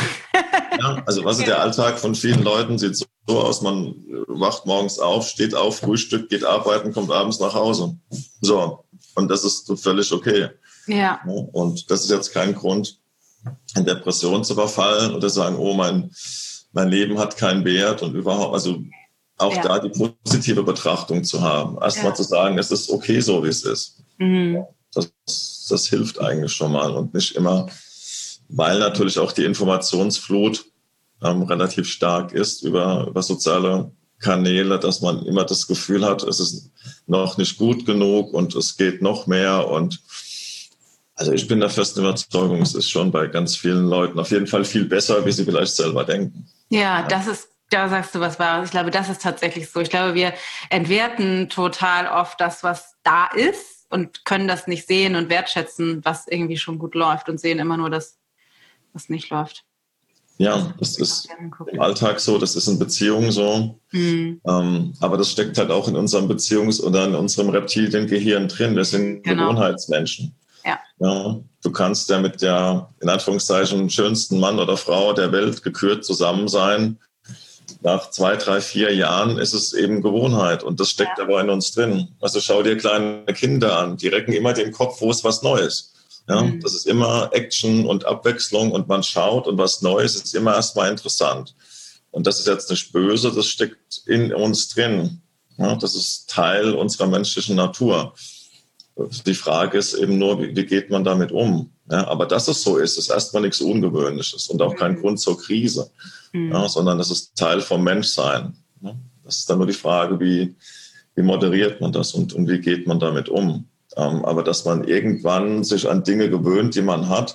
ja, also was ist der Alltag von vielen Leuten? Sieht so aus, man wacht morgens auf, steht auf, frühstückt, geht arbeiten, kommt abends nach Hause. So, und das ist völlig okay. Ja. Und das ist jetzt kein Grund, in Depression zu verfallen oder sagen, oh, mein, mein Leben hat keinen Wert und überhaupt, also auch Ja. da die positive Betrachtung zu haben. Erstmal Ja. zu sagen, es ist okay so, wie es ist. Mhm. Das, das hilft eigentlich schon mal und nicht immer, weil natürlich auch die Informationsflut ähm, relativ stark ist über, über soziale Kanäle, dass man immer das Gefühl hat, es ist noch nicht gut genug und es geht noch mehr. Und also ich bin der festen Überzeugung, es ist schon bei ganz vielen Leuten auf jeden Fall viel besser, wie sie vielleicht selber denken. Ja, das ist, da sagst du was Wahres. Ich glaube, das ist tatsächlich so. Ich glaube, wir entwerten total oft das, was da ist und können das nicht sehen und wertschätzen, was irgendwie schon gut läuft und sehen immer nur das, was nicht läuft. Ja, das ist im Alltag so, das ist in Beziehungen so. Mhm. Ähm, aber das steckt halt auch in unserem Beziehungs- oder in unserem Reptiliengehirn drin. Wir sind genau. Gewohnheitsmenschen. Ja. Ja, du kannst ja mit der, in Anführungszeichen, schönsten Mann oder Frau der Welt gekürt zusammen sein. Nach zwei, drei, vier Jahren ist es eben Gewohnheit und das steckt ja. aber in uns drin. Also schau dir kleine Kinder an, die recken immer den Kopf, wo ist was Neues. Ja, mhm. Das ist immer Action und Abwechslung und man schaut und was Neues ist immer erstmal interessant. Und das ist jetzt nicht böse, das steckt in uns drin. Ja, das ist Teil unserer menschlichen Natur. Die Frage ist eben nur, wie, wie geht man damit um? Ja, aber dass es so ist, ist erstmal nichts Ungewöhnliches und auch kein mhm. Grund zur Krise, mhm. ja, sondern das ist Teil vom Menschsein. Ja, das ist dann nur die Frage, wie, wie moderiert man das und, und wie geht man damit um? Ähm, aber dass man irgendwann sich an Dinge gewöhnt, die man hat,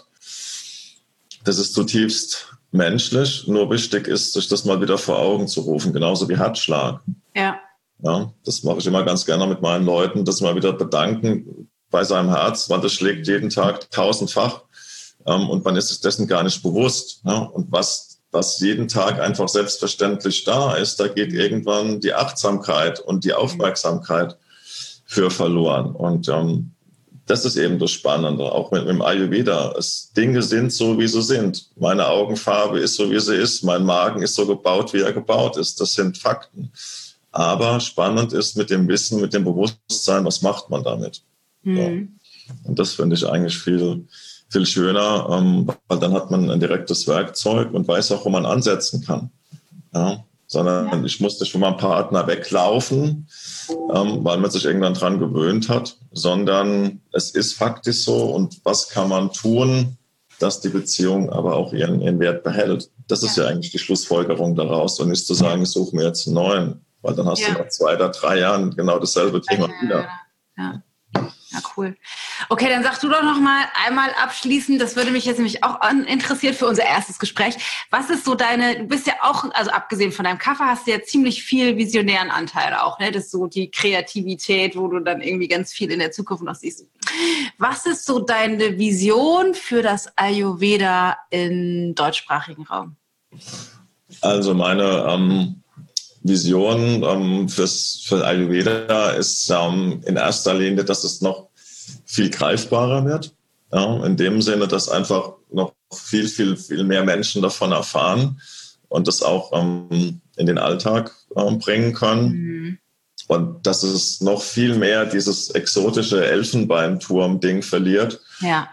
das ist zutiefst menschlich. Nur wichtig ist, sich das mal wieder vor Augen zu rufen, genauso wie Herzschlag. Ja. Ja, das mache ich immer ganz gerne mit meinen Leuten, das mal wieder bedanken bei seinem Herz, weil das schlägt jeden Tag tausendfach ähm, und man ist sich dessen gar nicht bewusst. Ja? Und was, was jeden Tag einfach selbstverständlich da ist, da geht irgendwann die Achtsamkeit und die Aufmerksamkeit für verloren. Und ähm, das ist eben das Spannende, auch mit, mit dem Ayurveda. Es, Dinge sind so, wie sie sind. Meine Augenfarbe ist so, wie sie ist. Mein Magen ist so gebaut, wie er gebaut ist. Das sind Fakten. Aber spannend ist mit dem Wissen, mit dem Bewusstsein, was macht man damit? Mhm. So. Und das finde ich eigentlich viel, viel schöner, ähm, weil dann hat man ein direktes Werkzeug und weiß auch, wo man ansetzen kann. Ja? Sondern ja. ich muss nicht von meinem Partner weglaufen, ähm, weil man sich irgendwann dran gewöhnt hat, sondern es ist faktisch so und was kann man tun, dass die Beziehung aber auch ihren, ihren Wert behält. Das ist ja. ja eigentlich die Schlussfolgerung daraus und nicht zu sagen, ich suche mir jetzt einen neuen. Weil dann hast ja. du nach zwei oder drei Jahren genau dasselbe Thema ja, wieder. Ja. ja, cool. Okay, dann sag du doch noch mal einmal abschließend, das würde mich jetzt nämlich auch interessieren für unser erstes Gespräch. Was ist so deine, du bist ja auch, also abgesehen von deinem Kaffee, hast du ja ziemlich viel visionären Anteil auch, ne? Das ist so die Kreativität, wo du dann irgendwie ganz viel in der Zukunft noch siehst. Was ist so deine Vision für das Ayurveda im deutschsprachigen Raum? Also meine ähm Vision ähm, fürs, für Ayurveda ist ähm, in erster Linie, dass es noch viel greifbarer wird. Ja, in dem Sinne, dass einfach noch viel, viel, viel mehr Menschen davon erfahren und das auch ähm, in den Alltag ähm, bringen können. Mhm. Und dass es noch viel mehr dieses exotische Elfenbeinturm-Ding verliert. Ja.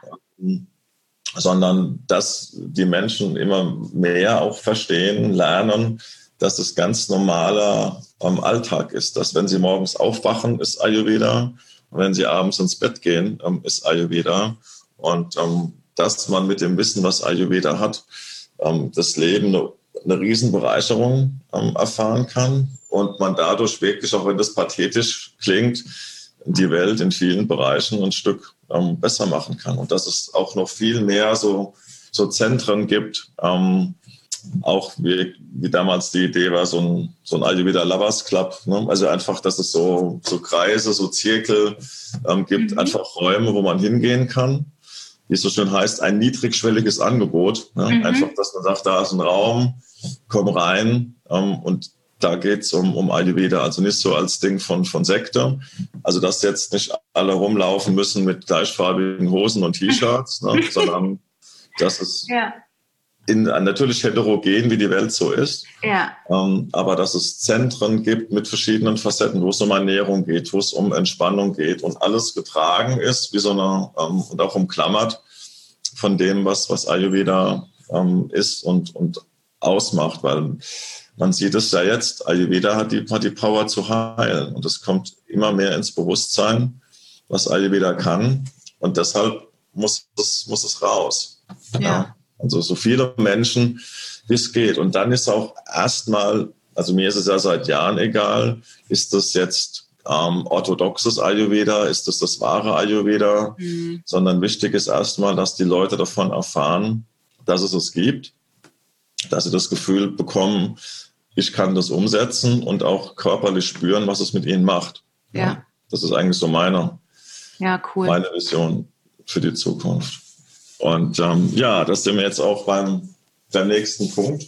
Sondern dass die Menschen immer mehr auch verstehen, lernen, dass es ganz normaler ähm, Alltag ist. Dass wenn sie morgens aufwachen, ist Ayurveda. Und wenn sie abends ins Bett gehen, ähm, ist Ayurveda. Und ähm, dass man mit dem Wissen, was Ayurveda hat, ähm, das Leben eine, eine Riesenbereicherung ähm, erfahren kann. Und man dadurch wirklich, auch wenn das pathetisch klingt, die Welt in vielen Bereichen ein Stück ähm, besser machen kann. Und dass es auch noch viel mehr so, so Zentren gibt, ähm, auch wie, wie damals die Idee war, so ein, so ein Ayurveda Lovers Club. Ne? Also einfach, dass es so, so Kreise, so Zirkel ähm, gibt, mhm. einfach Räume, wo man hingehen kann. Wie es so schön heißt, ein niedrigschwelliges Angebot. Ne? Mhm. Einfach, dass man sagt, da ist ein Raum, komm rein ähm, und da geht es um, um Ayurveda, also nicht so als Ding von, von Sekte. Also dass jetzt nicht alle rumlaufen müssen mit gleichfarbigen Hosen und T-Shirts, ne? sondern dass es ja. in, natürlich heterogen, wie die Welt so ist, ja. ähm, aber dass es Zentren gibt mit verschiedenen Facetten, wo es um Ernährung geht, wo es um Entspannung geht und alles getragen ist, wie so eine, ähm, und auch umklammert von dem, was, was Ayurveda ähm, ist und, und ausmacht, weil man sieht es ja jetzt, Ayurveda hat die, hat die Power zu heilen und es kommt immer mehr ins Bewusstsein, was Ayurveda kann und deshalb muss es, muss es raus. Ja. Ja. Also so viele Menschen, wie es geht. Und dann ist auch erstmal, also mir ist es ja seit Jahren egal, ist das jetzt ähm, orthodoxes Ayurveda, ist das das wahre Ayurveda, mhm. sondern wichtig ist erstmal, dass die Leute davon erfahren, dass es es gibt, dass sie das Gefühl bekommen, ich kann das umsetzen und auch körperlich spüren, was es mit ihnen macht. Ja. Ja, das ist eigentlich so meine, ja, cool. meine Vision für die Zukunft. Und ähm, ja, das sind wir jetzt auch beim, beim nächsten Punkt.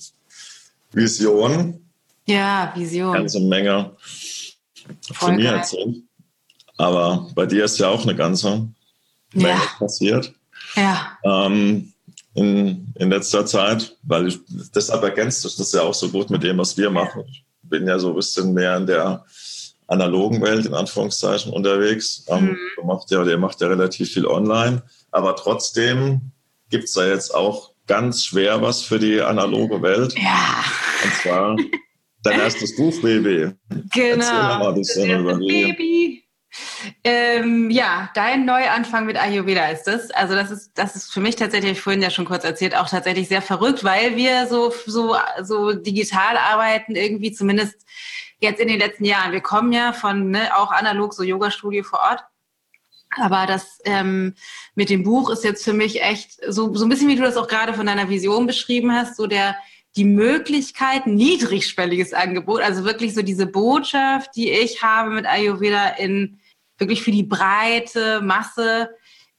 Vision. Ja, Vision. Ganze Menge Voll von mir geil. erzählt. Aber bei dir ist ja auch eine ganze Menge ja. passiert. Ja. Ähm, In, in letzter Zeit, weil ich, deshalb ergänzt sich das ja auch so gut mit dem, was wir machen. Ich bin ja so ein bisschen mehr in der analogen Welt, in Anführungszeichen, unterwegs. Mhm. Ähm, der, macht ja, der macht ja relativ viel online, aber trotzdem gibt es da jetzt auch ganz schwer was für die analoge Welt. Ja. Und zwar dein erstes Buch, Baby. Genau. Erzähl mal ein bisschen über Baby. Ähm, ja, dein Neuanfang mit Ayurveda ist das. Also das ist, das ist für mich tatsächlich, habe ich vorhin ja schon kurz erzählt, auch tatsächlich sehr verrückt, weil wir so, so, so digital arbeiten, irgendwie zumindest jetzt in den letzten Jahren. Wir kommen ja von, ne, auch analog, so Yoga-Studio vor Ort. Aber das ähm, mit dem Buch ist jetzt für mich echt so, so ein bisschen, wie du das auch gerade von deiner Vision beschrieben hast, so der, die Möglichkeit, niedrigschwelliges Angebot, also wirklich so diese Botschaft, die ich habe mit Ayurveda in wirklich für die breite Masse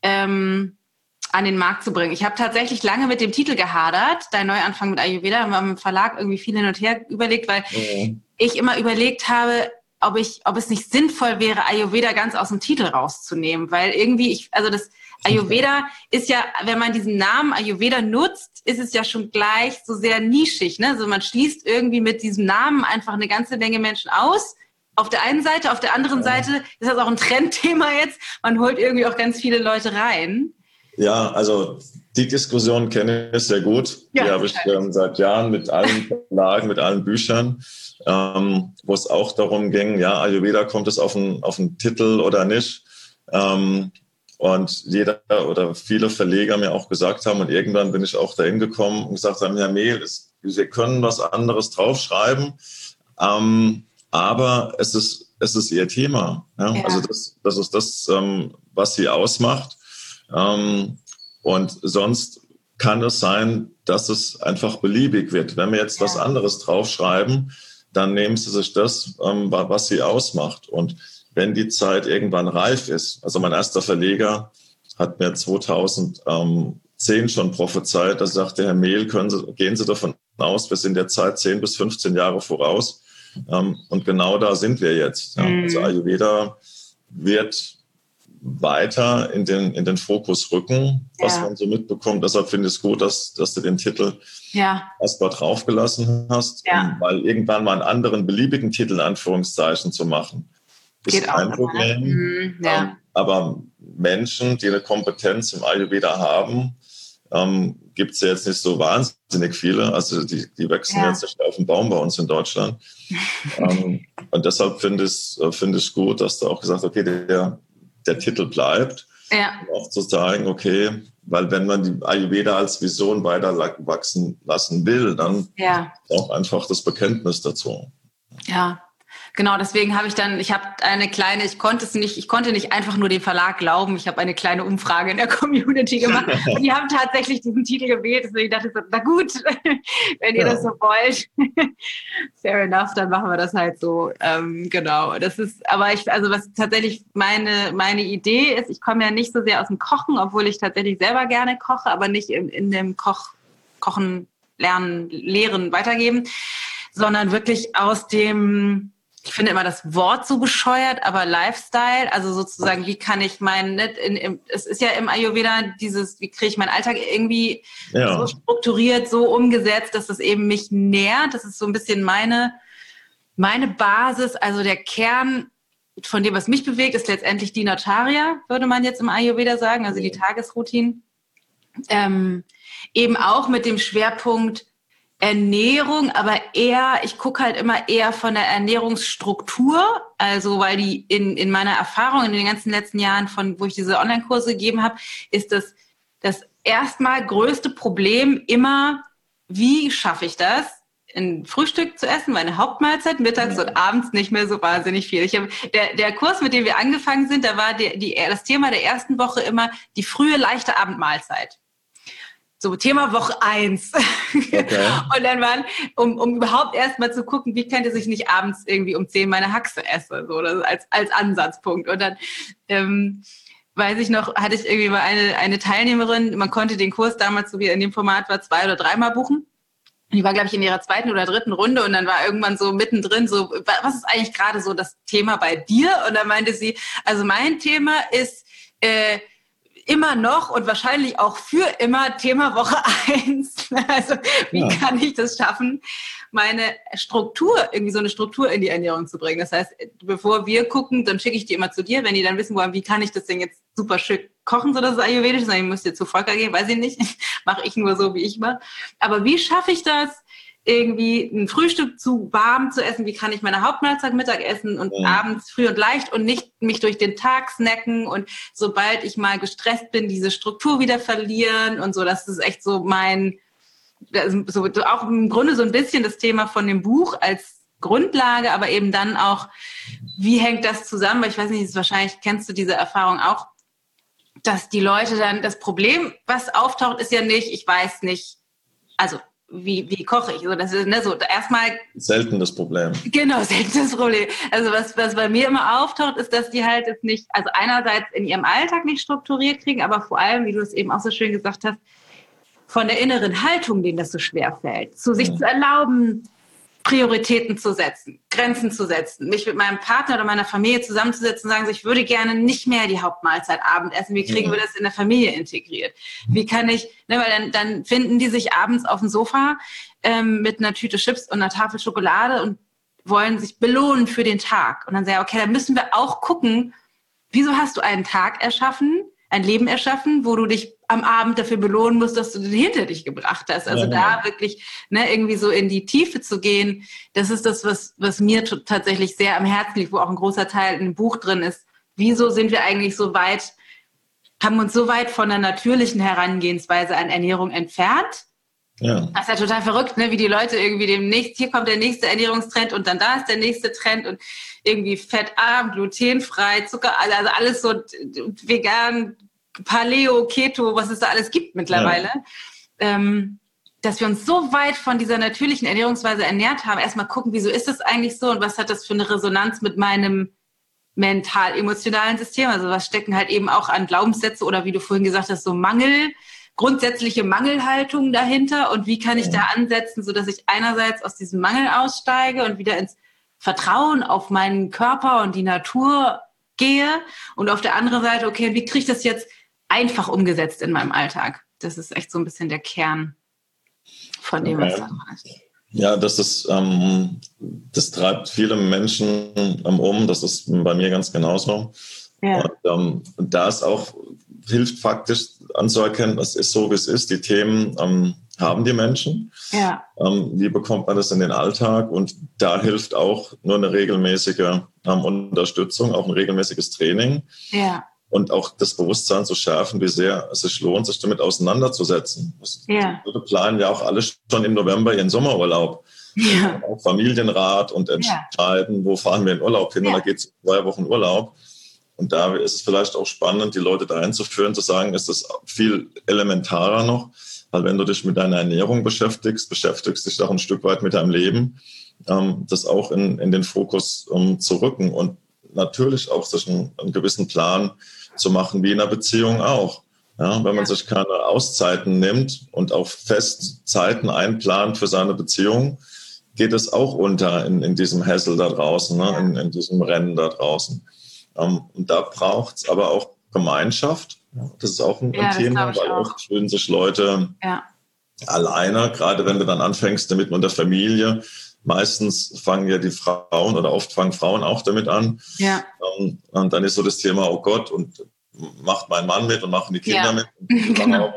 ähm, an den Markt zu bringen. Ich habe tatsächlich lange mit dem Titel gehadert, Dein Neuanfang mit Ayurveda, haben wir im Verlag irgendwie viel hin und her überlegt, weil mhm. ich immer überlegt habe, ob ich, ob es nicht sinnvoll wäre, Ayurveda ganz aus dem Titel rauszunehmen, weil irgendwie, ich, also das Ayurveda ist ja, wenn man diesen Namen Ayurveda nutzt, ist es ja schon gleich so sehr nischig, ne? Also man schließt irgendwie mit diesem Namen einfach eine ganze Menge Menschen aus. Auf der einen Seite, auf der anderen Seite ist das auch ein Trendthema jetzt. Man holt irgendwie auch ganz viele Leute rein. Ja, also die Diskussion kenne ich sehr gut. Ja, die habe ich ähm, seit Jahren mit allen Verlagen, mit allen Büchern, ähm, wo es auch darum ging, ja, Ayurveda, kommt es auf einen, auf einen Titel oder nicht? Ähm, und jeder oder viele Verleger mir auch gesagt haben, und irgendwann bin ich auch dahin gekommen und gesagt haben, Herr Mehl, es, wir können was anderes draufschreiben, ähm, aber es ist, es ist Ihr Thema. Ja? Ja. Also das, das ist das, ähm, was Sie ausmacht. Ähm, und sonst kann es sein, dass es einfach beliebig wird. Wenn wir jetzt ja. was anderes draufschreiben, dann nehmen Sie sich das, ähm, was Sie ausmacht. Und wenn die Zeit irgendwann reif ist, also mein erster Verleger hat mir zweitausendzehn schon prophezeit, da sagte Herr Mehl, können Sie, gehen Sie davon aus, wir sind der Zeit zehn bis fünfzehn Jahre voraus. Um, und genau da sind wir jetzt. Ja. Mhm. Also Ayurveda wird, weiter in den, in den Fokus rücken, was ja. man so mitbekommt. Deshalb finde ich es gut, dass, dass du den Titel ja. erstmal draufgelassen hast, ja. um, weil irgendwann mal einen anderen beliebigen Titel in Anführungszeichen zu machen, ist Geht kein auch Problem. Mhm, ja. ähm, aber Menschen, die eine Kompetenz im Ayurveda haben, ähm, gibt es ja jetzt nicht so wahnsinnig viele. Also die, die wachsen ja. jetzt nicht auf dem Baum bei uns in Deutschland. ähm, und deshalb finde ich es find ich gut, dass du auch gesagt hast, okay, der, der Titel bleibt. Ja. Um auch zu sagen, okay, weil wenn man die Ayurveda als Vision weiter wachsen lassen will, dann ja. auch einfach das Bekenntnis dazu. Ja. Genau, deswegen habe ich dann, ich habe eine kleine, ich konnte es nicht, ich konnte nicht einfach nur dem Verlag glauben. Ich habe eine kleine Umfrage in der Community gemacht und die haben tatsächlich diesen Titel gewählt. Deswegen dachte ich so, na gut, wenn ihr ja. das so wollt, fair enough, dann machen wir das halt so. Ähm, genau, das ist, aber ich, also was tatsächlich meine meine Idee ist, ich komme ja nicht so sehr aus dem Kochen, obwohl ich tatsächlich selber gerne koche, aber nicht in, in dem Koch, Kochen, Lernen, Lehren, Weitergeben, sondern wirklich aus dem, ich finde immer das Wort so bescheuert, aber Lifestyle, also sozusagen, wie kann ich meinen, es ist ja im Ayurveda dieses, wie kriege ich meinen Alltag irgendwie ja. so strukturiert, so umgesetzt, dass es eben mich nährt. Das ist so ein bisschen meine, meine Basis, also der Kern von dem, was mich bewegt, ist letztendlich die Dinacharya, würde man jetzt im Ayurveda sagen, also die Tagesroutine. Ähm, eben auch mit dem Schwerpunkt Ernährung, aber eher, ich gucke halt immer eher von der Ernährungsstruktur, also weil die in, in meiner Erfahrung in den ganzen letzten Jahren, von wo ich diese Online-Kurse gegeben habe, ist das das erstmal größte Problem immer, wie schaffe ich das, ein Frühstück zu essen, meine Hauptmahlzeit, mittags und abends nicht mehr so wahnsinnig viel. Ich hab, der, der Kurs, mit dem wir angefangen sind, da war die, die, das Thema der ersten Woche immer die frühe, leichte Abendmahlzeit. So, Thema Woche eins. Okay. Und dann waren, um, um überhaupt erst mal zu gucken, wie könnte sich nicht abends irgendwie um zehn meine Haxe esse, so, das als, als Ansatzpunkt. Und dann, ähm, weiß ich noch, hatte ich irgendwie mal eine, eine Teilnehmerin, man konnte den Kurs damals, so wie er in dem Format war, zwei oder dreimal buchen. Die war, glaube ich, in ihrer zweiten oder dritten Runde und dann war irgendwann so mittendrin so, was ist eigentlich gerade so das Thema bei dir? Und dann meinte sie, also mein Thema ist, äh, immer noch und wahrscheinlich auch für immer Thema Woche eins. Also wie ja. kann ich das schaffen, meine Struktur, irgendwie so eine Struktur in die Ernährung zu bringen? Das heißt, bevor wir gucken, dann schicke ich die immer zu dir, wenn die dann wissen wollen, wie kann ich das denn jetzt super schön kochen, so dass es ayurvedisch ist. Dann müsst ihr zu Volker gehen, weiß ich nicht. Mache ich nur so, wie ich mache. Aber wie schaffe ich das, irgendwie ein Frühstück zu warm zu essen, wie kann ich meine Hauptmahlzeit Mittag essen und ja. abends früh und leicht und nicht mich durch den Tag snacken und sobald ich mal gestresst bin, diese Struktur wieder verlieren und so. Das ist echt so mein, so auch im Grunde so ein bisschen das Thema von dem Buch als Grundlage, aber eben dann auch, wie hängt das zusammen? Weil ich weiß nicht, ist wahrscheinlich kennst du diese Erfahrung auch, dass die Leute dann, das Problem, was auftaucht, ist ja nicht, ich weiß nicht, also Wie, wie koche ich? So, das ist ne, so erstmal selten das Problem. Genau, selten das Problem. Also was, was bei mir immer auftaucht, ist, dass die halt es nicht, also einerseits in ihrem Alltag nicht strukturiert kriegen, aber vor allem, wie du es eben auch so schön gesagt hast, von der inneren Haltung, denen das so schwer fällt, zu sich ja. zu erlauben, Prioritäten zu setzen, Grenzen zu setzen, mich mit meinem Partner oder meiner Familie zusammenzusetzen und sagen, so, ich würde gerne nicht mehr die Hauptmahlzeit Abend essen. Wie kriegen ja. wir das in der Familie integriert? Wie kann ich, ne, weil dann, dann finden die sich abends auf dem Sofa ähm, mit einer Tüte Chips und einer Tafel Schokolade und wollen sich belohnen für den Tag. Und dann sage ich, okay, dann müssen wir auch gucken, wieso hast du einen Tag erschaffen, ein Leben erschaffen, wo du dich am Abend dafür belohnen musst, dass du den hinter dich gebracht hast. Also ja. da wirklich ne, irgendwie so in die Tiefe zu gehen, das ist das, was, was mir t- tatsächlich sehr am Herzen liegt, wo auch ein großer Teil im Buch drin ist. Wieso sind wir eigentlich so weit, haben uns so weit von der natürlichen Herangehensweise an Ernährung entfernt? Ja. Das ist ja total verrückt, ne? Wie die Leute irgendwie demnächst, hier kommt der nächste Ernährungstrend und dann da ist der nächste Trend und irgendwie fettarm, glutenfrei, Zucker, also alles so vegan, Paleo, Keto, was es da alles gibt mittlerweile. Ja. Ähm, dass wir uns so weit von dieser natürlichen Ernährungsweise ernährt haben, erstmal gucken, wieso ist das eigentlich so und was hat das für eine Resonanz mit meinem mental-emotionalen System? Also was stecken halt eben auch an Glaubenssätze oder wie du vorhin gesagt hast, so Mangel, grundsätzliche Mangelhaltung dahinter und wie kann ich da ansetzen, sodass ich einerseits aus diesem Mangel aussteige und wieder ins Vertrauen auf meinen Körper und die Natur gehe und auf der anderen Seite, okay, wie kriege ich das jetzt einfach umgesetzt in meinem Alltag? Das ist echt so ein bisschen der Kern von dem, was da ist. Ja, das ist, ähm, das treibt viele Menschen ähm, um. Das ist bei mir ganz genauso. Ja. Und ähm, da ist auch, hilft faktisch anzuerkennen, es ist so, wie es ist. Die Themen ähm, haben die Menschen. Ja. Ähm, wie bekommt man das in den Alltag? Und da hilft auch nur eine regelmäßige ähm, Unterstützung, auch ein regelmäßiges Training. Ja. Und auch das Bewusstsein zu schärfen, wie sehr es sich lohnt, sich damit auseinanderzusetzen. Ja. Wir planen ja auch alle schon im November ihren Sommerurlaub. Ja. Auch Familienrat und entscheiden, ja. wo fahren wir in Urlaub hin. Ja. Und da geht es zwei Wochen Urlaub. Und da ist es vielleicht auch spannend, die Leute dahin zu führen, zu sagen, ist das viel elementarer noch. Weil wenn du dich mit deiner Ernährung beschäftigst, beschäftigst dich auch ein Stück weit mit deinem Leben, ähm, das auch in, in den Fokus um, zu rücken und natürlich auch sich einen, einen gewissen Plan zu machen, wie in einer Beziehung auch. Ja, wenn man sich keine Auszeiten nimmt und auch fest Zeiten einplant für seine Beziehung, geht es auch unter in, in diesem Hassel da draußen, ne? in, in diesem Rennen da draußen. Um, und da braucht es aber auch Gemeinschaft. Das ist auch ein, ja, ein Thema, weil auch. oft fühlen sich Leute ja. alleine, gerade wenn du dann anfängst damit mit der Familie. Meistens fangen ja die Frauen oder oft fangen Frauen auch damit an. Ja. Um, und dann ist so das Thema, oh Gott, und macht mein Mann mit und machen die Kinder ja. mit. Und, genau.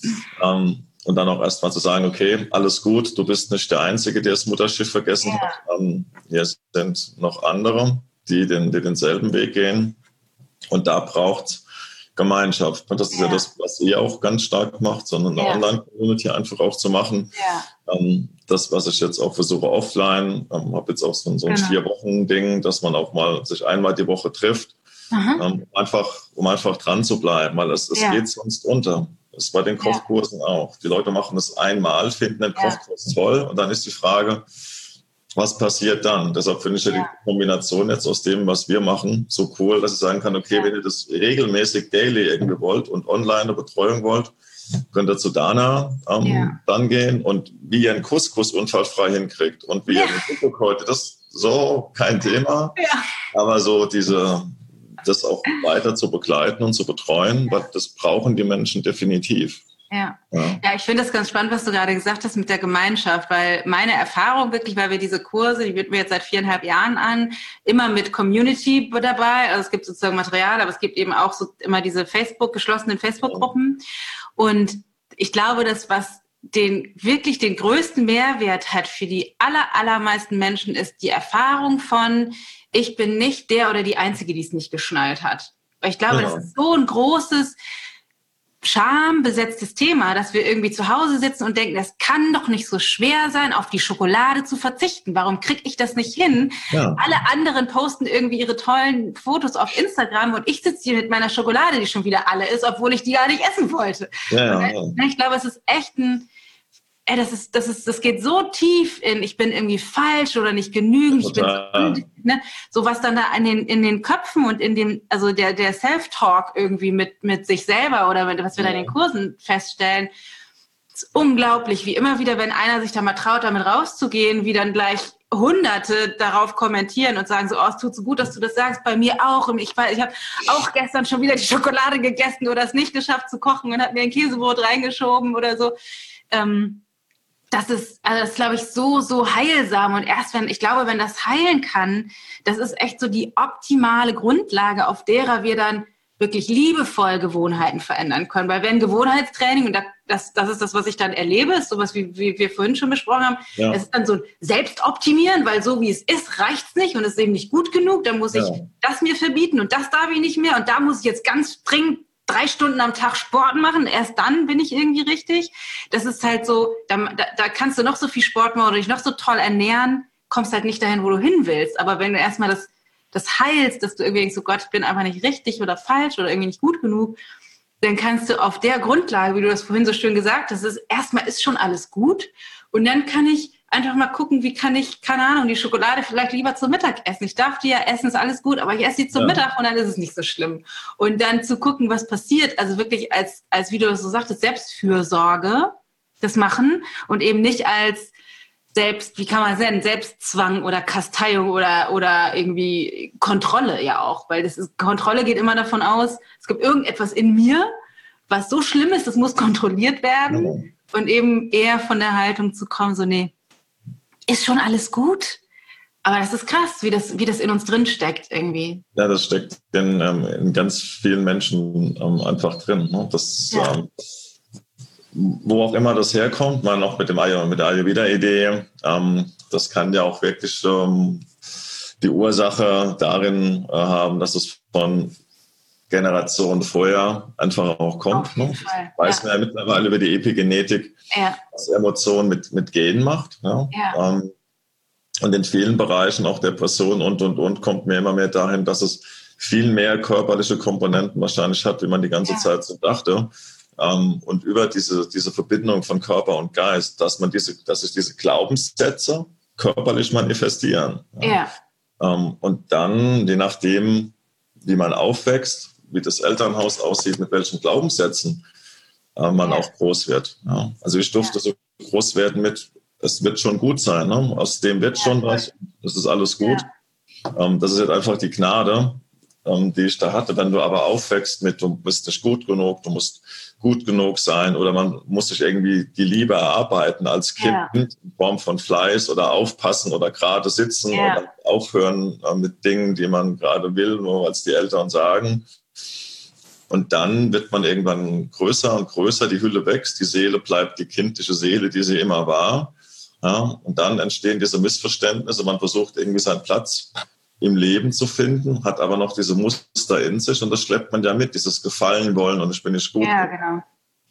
um, und dann auch erst mal zu sagen, okay, alles gut, du bist nicht der Einzige, der das Mutterschiff vergessen ja. hat. Um, hier sind noch andere, die, den, die denselben Weg gehen. Und da braucht es Gemeinschaft. Und das ist ja. ja das, was ihr auch ganz stark macht, sondern eine ja. Online-Community einfach auch zu machen. Ja. Um, das, was ich jetzt auch versuche offline, um, habe jetzt auch so, so ein genau. Vier-Wochen-Ding, dass man auch mal sich einmal die Woche trifft, um einfach, um einfach dran zu bleiben, weil es, es ja. geht sonst unter. Das ist bei den Kochkursen ja. auch. Die Leute machen das einmal, finden den ja. Kochkurs toll und dann ist die Frage, was passiert dann? Deshalb finde ich ja, ja die Kombination jetzt aus dem, was wir machen, so cool, dass ich sagen kann, okay, ja. wenn ihr das regelmäßig daily irgendwie wollt und online eine Betreuung wollt, könnt ihr zu Dana ähm, ja. dann gehen und wie ihr einen Couscous unfallfrei hinkriegt und wie ja. ihr einen Cookbook heute, das ist so kein Thema, ja. aber so diese, das auch weiter zu begleiten und zu betreuen, weil das brauchen die Menschen definitiv. Ja. ja, ja, ich finde das ganz spannend, was du gerade gesagt hast mit der Gemeinschaft, weil meine Erfahrung wirklich, weil wir diese Kurse, die bieten wir jetzt seit viereinhalb Jahren an, immer mit Community dabei, also es gibt sozusagen Material, aber es gibt eben auch so immer diese Facebook, geschlossenen Facebook-Gruppen und ich glaube, dass was den wirklich den größten Mehrwert hat für die aller, allermeisten Menschen ist die Erfahrung von, ich bin nicht der oder die Einzige, die es nicht geschnallt hat. Weil ich glaube, ja. das ist so ein großes schambesetztes Thema, dass wir irgendwie zu Hause sitzen und denken, das kann doch nicht so schwer sein, auf die Schokolade zu verzichten. Warum kriege ich das nicht hin? Ja. Alle anderen posten irgendwie ihre tollen Fotos auf Instagram und ich sitze hier mit meiner Schokolade, die schon wieder alle ist, obwohl ich die gar nicht essen wollte. Ja, ja. Ich glaube, es ist echt ein Ey, das ist, das ist, das geht so tief in, ich bin irgendwie falsch oder nicht genügend, ich bin so, ne, so was dann da in den, in den Köpfen und in dem, also der, der Self-Talk irgendwie mit, mit sich selber oder mit, was wir ja. da in den Kursen feststellen, ist unglaublich, wie immer wieder, wenn einer sich da mal traut, damit rauszugehen, wie dann gleich Hunderte darauf kommentieren und sagen so, oh, es tut so gut, dass du das sagst, bei mir auch. Und ich, ich habe auch gestern schon wieder die Schokolade gegessen oder es nicht geschafft zu kochen und habe mir ein Käsebrot reingeschoben oder so. Ähm, Das ist, also das ist, glaube ich, so, so heilsam. Und erst wenn, ich glaube, wenn das heilen kann, das ist echt so die optimale Grundlage, auf derer wir dann wirklich liebevoll Gewohnheiten verändern können. Weil wenn Gewohnheitstraining, und das, das ist das, was ich dann erlebe, ist sowas, wie, wie wir vorhin schon besprochen haben, ja. es ist dann so ein Selbstoptimieren, weil so wie es ist, reicht's nicht und es ist eben nicht gut genug. Dann muss ja. ich das mir verbieten und das darf ich nicht mehr und da muss ich jetzt ganz dringend drei Stunden am Tag Sport machen, erst dann bin ich irgendwie richtig. Das ist halt so, da, da, da kannst du noch so viel Sport machen oder dich noch so toll ernähren, kommst halt nicht dahin, wo du hin willst. Aber wenn du erstmal das, das heilst, dass du irgendwie denkst, oh Gott, ich bin einfach nicht richtig oder falsch oder irgendwie nicht gut genug, dann kannst du auf der Grundlage, wie du das vorhin so schön gesagt hast, ist, erstmal ist schon alles gut und dann kann ich einfach mal gucken, wie kann ich, keine Ahnung, die Schokolade vielleicht lieber zum Mittag essen. Ich darf die ja essen, ist alles gut, aber ich esse die zum ja. Mittag und dann ist es nicht so schlimm. Und dann zu gucken, was passiert, also wirklich als, als wie du das so sagtest, Selbstfürsorge, das machen und eben nicht als, Selbst, wie kann man es nennen, Selbstzwang oder Kasteiung oder, oder irgendwie Kontrolle ja auch, weil das ist, Kontrolle geht immer davon aus, es gibt irgendetwas in mir, was so schlimm ist, das muss kontrolliert werden ja. Und eben eher von der Haltung zu kommen, so nee, ist schon alles gut, aber das ist krass, wie das, wie das in uns drin steckt irgendwie. Ja, das steckt in, ähm, in ganz vielen Menschen ähm, einfach drin, ne? Das ja. ähm, wo auch immer das herkommt, man auch mit dem mit der Ayurveda-Idee, ähm, das kann ja auch wirklich ähm, die Ursache darin äh, haben, dass es von Generationen vorher einfach auch kommt. Ne? Weiß man ja. ja mittlerweile über die Epigenetik, ja. was Emotionen mit, mit Genen macht. Ja? Ja. Ähm, und in vielen Bereichen, auch Depressionen und, und, und, kommt mir immer mehr dahin, dass es viel mehr körperliche Komponenten wahrscheinlich hat, wie man die ganze ja. Zeit so dachte. Um, und über diese, diese Verbindung von Körper und Geist, dass man diese, dass sich diese Glaubenssätze körperlich manifestieren. Ja. Ja. Um, und dann, je nachdem, wie man aufwächst, wie das Elternhaus aussieht, mit welchen Glaubenssätzen uh, man ja. auch groß wird. Ja. Also ich durfte ja. so groß werden mit, es wird schon gut sein, ne? Aus dem wird ja, schon cool. was, das ist alles gut. Ja. Um, das ist jetzt einfach die Gnade, um, die ich da hatte. Wenn du aber aufwächst mit, du bist nicht gut genug, du musst gut genug sein oder man muss sich irgendwie die Liebe erarbeiten als Kind ja. in Form von Fleiß oder aufpassen oder gerade sitzen ja. oder aufhören äh, mit Dingen, die man gerade will, nur weil es die Eltern sagen. Und dann wird man irgendwann größer und größer, die Hülle wächst, die Seele bleibt die kindliche Seele, die sie immer war. Ja, und dann entstehen diese Missverständnisse, man versucht irgendwie seinen Platz im Leben zu finden, hat aber noch diese Muster in sich und das schleppt man ja mit, dieses Gefallen wollen und ich bin nicht gut. Ja, genau.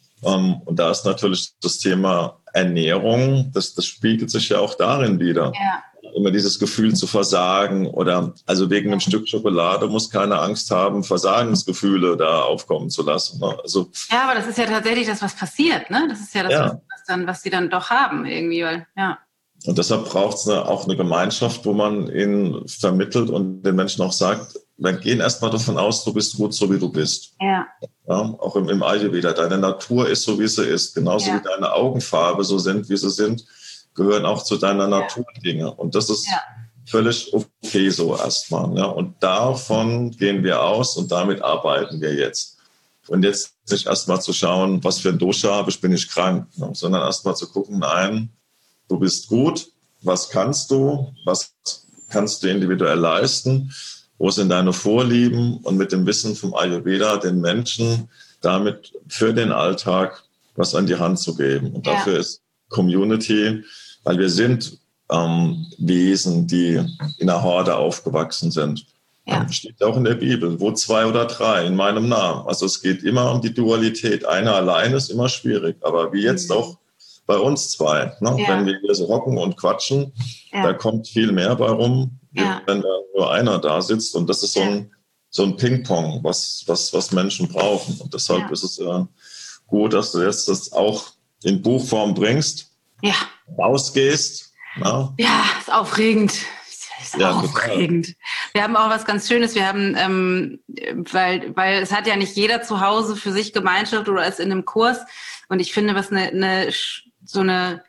Um, und da ist natürlich das Thema Ernährung, das, das spiegelt sich ja auch darin wieder. Ja. Immer dieses Gefühl zu versagen oder also wegen einem Stück Schokolade muss keine Angst haben, Versagensgefühle da aufkommen zu lassen. Ne? Also, ja, aber das ist ja tatsächlich das, was passiert, ne? Das ist ja das, ja. Was, was, dann, was die dann doch haben irgendwie, weil, ja. Und deshalb braucht es eine, auch eine Gemeinschaft, wo man ihnen vermittelt und den Menschen auch sagt, wir gehen erstmal davon aus, du bist gut, so wie du bist. Ja. Ja, auch im, im Ayurveda. Deine Natur ist so, wie sie ist. Genauso ja. wie deine Augenfarbe so sind, wie sie sind, gehören auch zu deiner ja. Natur Dinge. Und das ist ja. völlig okay so erstmal. Ja. Und davon gehen wir aus und damit arbeiten wir jetzt. Und jetzt nicht erstmal zu schauen, was für ein Dosha habe ich, bin ich krank, ja, sondern erstmal zu gucken, nein, du bist gut, was kannst du, was kannst du individuell leisten, wo sind deine Vorlieben und mit dem Wissen vom Ayurveda den Menschen damit für den Alltag was an die Hand zu geben. Und ja. dafür ist Community, weil wir sind ähm, Wesen, die in einer Horde aufgewachsen sind. Ja. Das steht auch in der Bibel, wo zwei oder drei in meinem Namen. Also es geht immer um die Dualität. Einer allein ist immer schwierig, aber wie jetzt mhm. auch bei uns zwei. Ne? Ja. Wenn wir hier so hocken und quatschen, ja. da kommt viel mehr bei rum, ja. wenn da nur einer da sitzt. Und das ist so ein, so ein Ping-Pong, was, was, was Menschen brauchen. Und deshalb ja. ist es äh, gut, dass du jetzt das auch in Buchform bringst, ja. rausgehst. Na? Ja, ist aufregend. Ist ja, aufregend. Total. Wir haben auch was ganz Schönes. Wir haben, ähm, weil, weil es hat ja nicht jeder zu Hause für sich Gemeinschaft oder ist in einem Kurs. Und ich finde, was eine, eine so eine,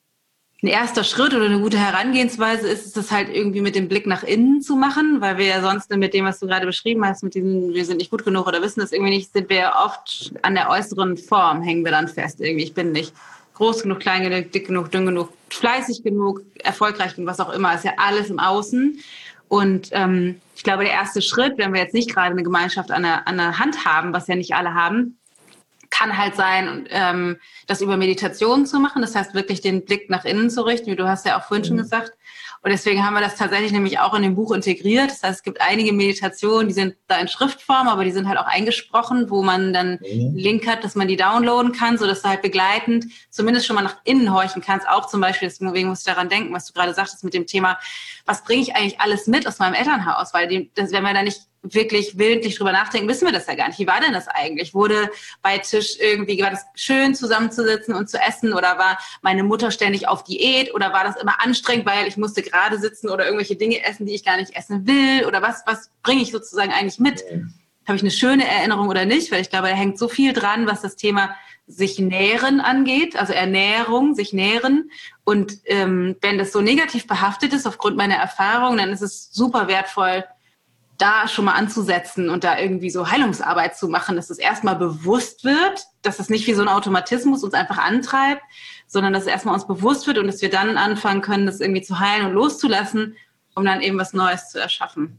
ein erster Schritt oder eine gute Herangehensweise ist, ist das halt irgendwie mit dem Blick nach innen zu machen, weil wir ja sonst mit dem, was du gerade beschrieben hast, mit diesem, wir sind nicht gut genug oder wissen das irgendwie nicht, sind wir ja oft an der äußeren Form, hängen wir dann fest irgendwie. Ich bin nicht groß genug, klein genug, dick genug, dünn genug, fleißig genug, erfolgreich genug, was auch immer, ist ja alles im Außen. Und ähm, ich glaube, der erste Schritt, wenn wir jetzt nicht gerade eine Gemeinschaft an der, an der Hand haben, was ja nicht alle haben, kann halt sein, ähm, das über Meditation zu machen. Das heißt, wirklich den Blick nach innen zu richten, wie du hast ja auch vorhin schon gesagt. Und deswegen haben wir das tatsächlich nämlich auch in dem Buch integriert. Das heißt, es gibt einige Meditationen, die sind da in Schriftform, aber die sind halt auch eingesprochen, wo man dann einen Link hat, dass man die downloaden kann, sodass du halt begleitend zumindest schon mal nach innen horchen kannst. Auch zum Beispiel, deswegen musst du daran denken, was du gerade sagtest mit dem Thema, was bringe ich eigentlich alles mit aus meinem Elternhaus? Weil die, das, wenn wir da nicht wirklich willentlich drüber nachdenken, wissen wir das ja gar nicht. Wie war denn das eigentlich? Wurde bei Tisch irgendwie, war das schön zusammenzusitzen und zu essen oder war meine Mutter ständig auf Diät oder war das immer anstrengend, weil ich musste gerade sitzen oder irgendwelche Dinge essen, die ich gar nicht essen will oder was, was bringe ich sozusagen eigentlich mit? habe ich eine schöne Erinnerung oder nicht, weil ich glaube, da hängt so viel dran, was das Thema sich nähren angeht, also Ernährung, sich nähren. Und ähm, wenn das so negativ behaftet ist aufgrund meiner Erfahrung, dann ist es super wertvoll, da schon mal anzusetzen und da irgendwie so Heilungsarbeit zu machen, dass es erstmal bewusst wird, dass es nicht wie so ein Automatismus uns einfach antreibt, sondern dass es erstmal uns bewusst wird und dass wir dann anfangen können, das irgendwie zu heilen und loszulassen, um dann eben was Neues zu erschaffen.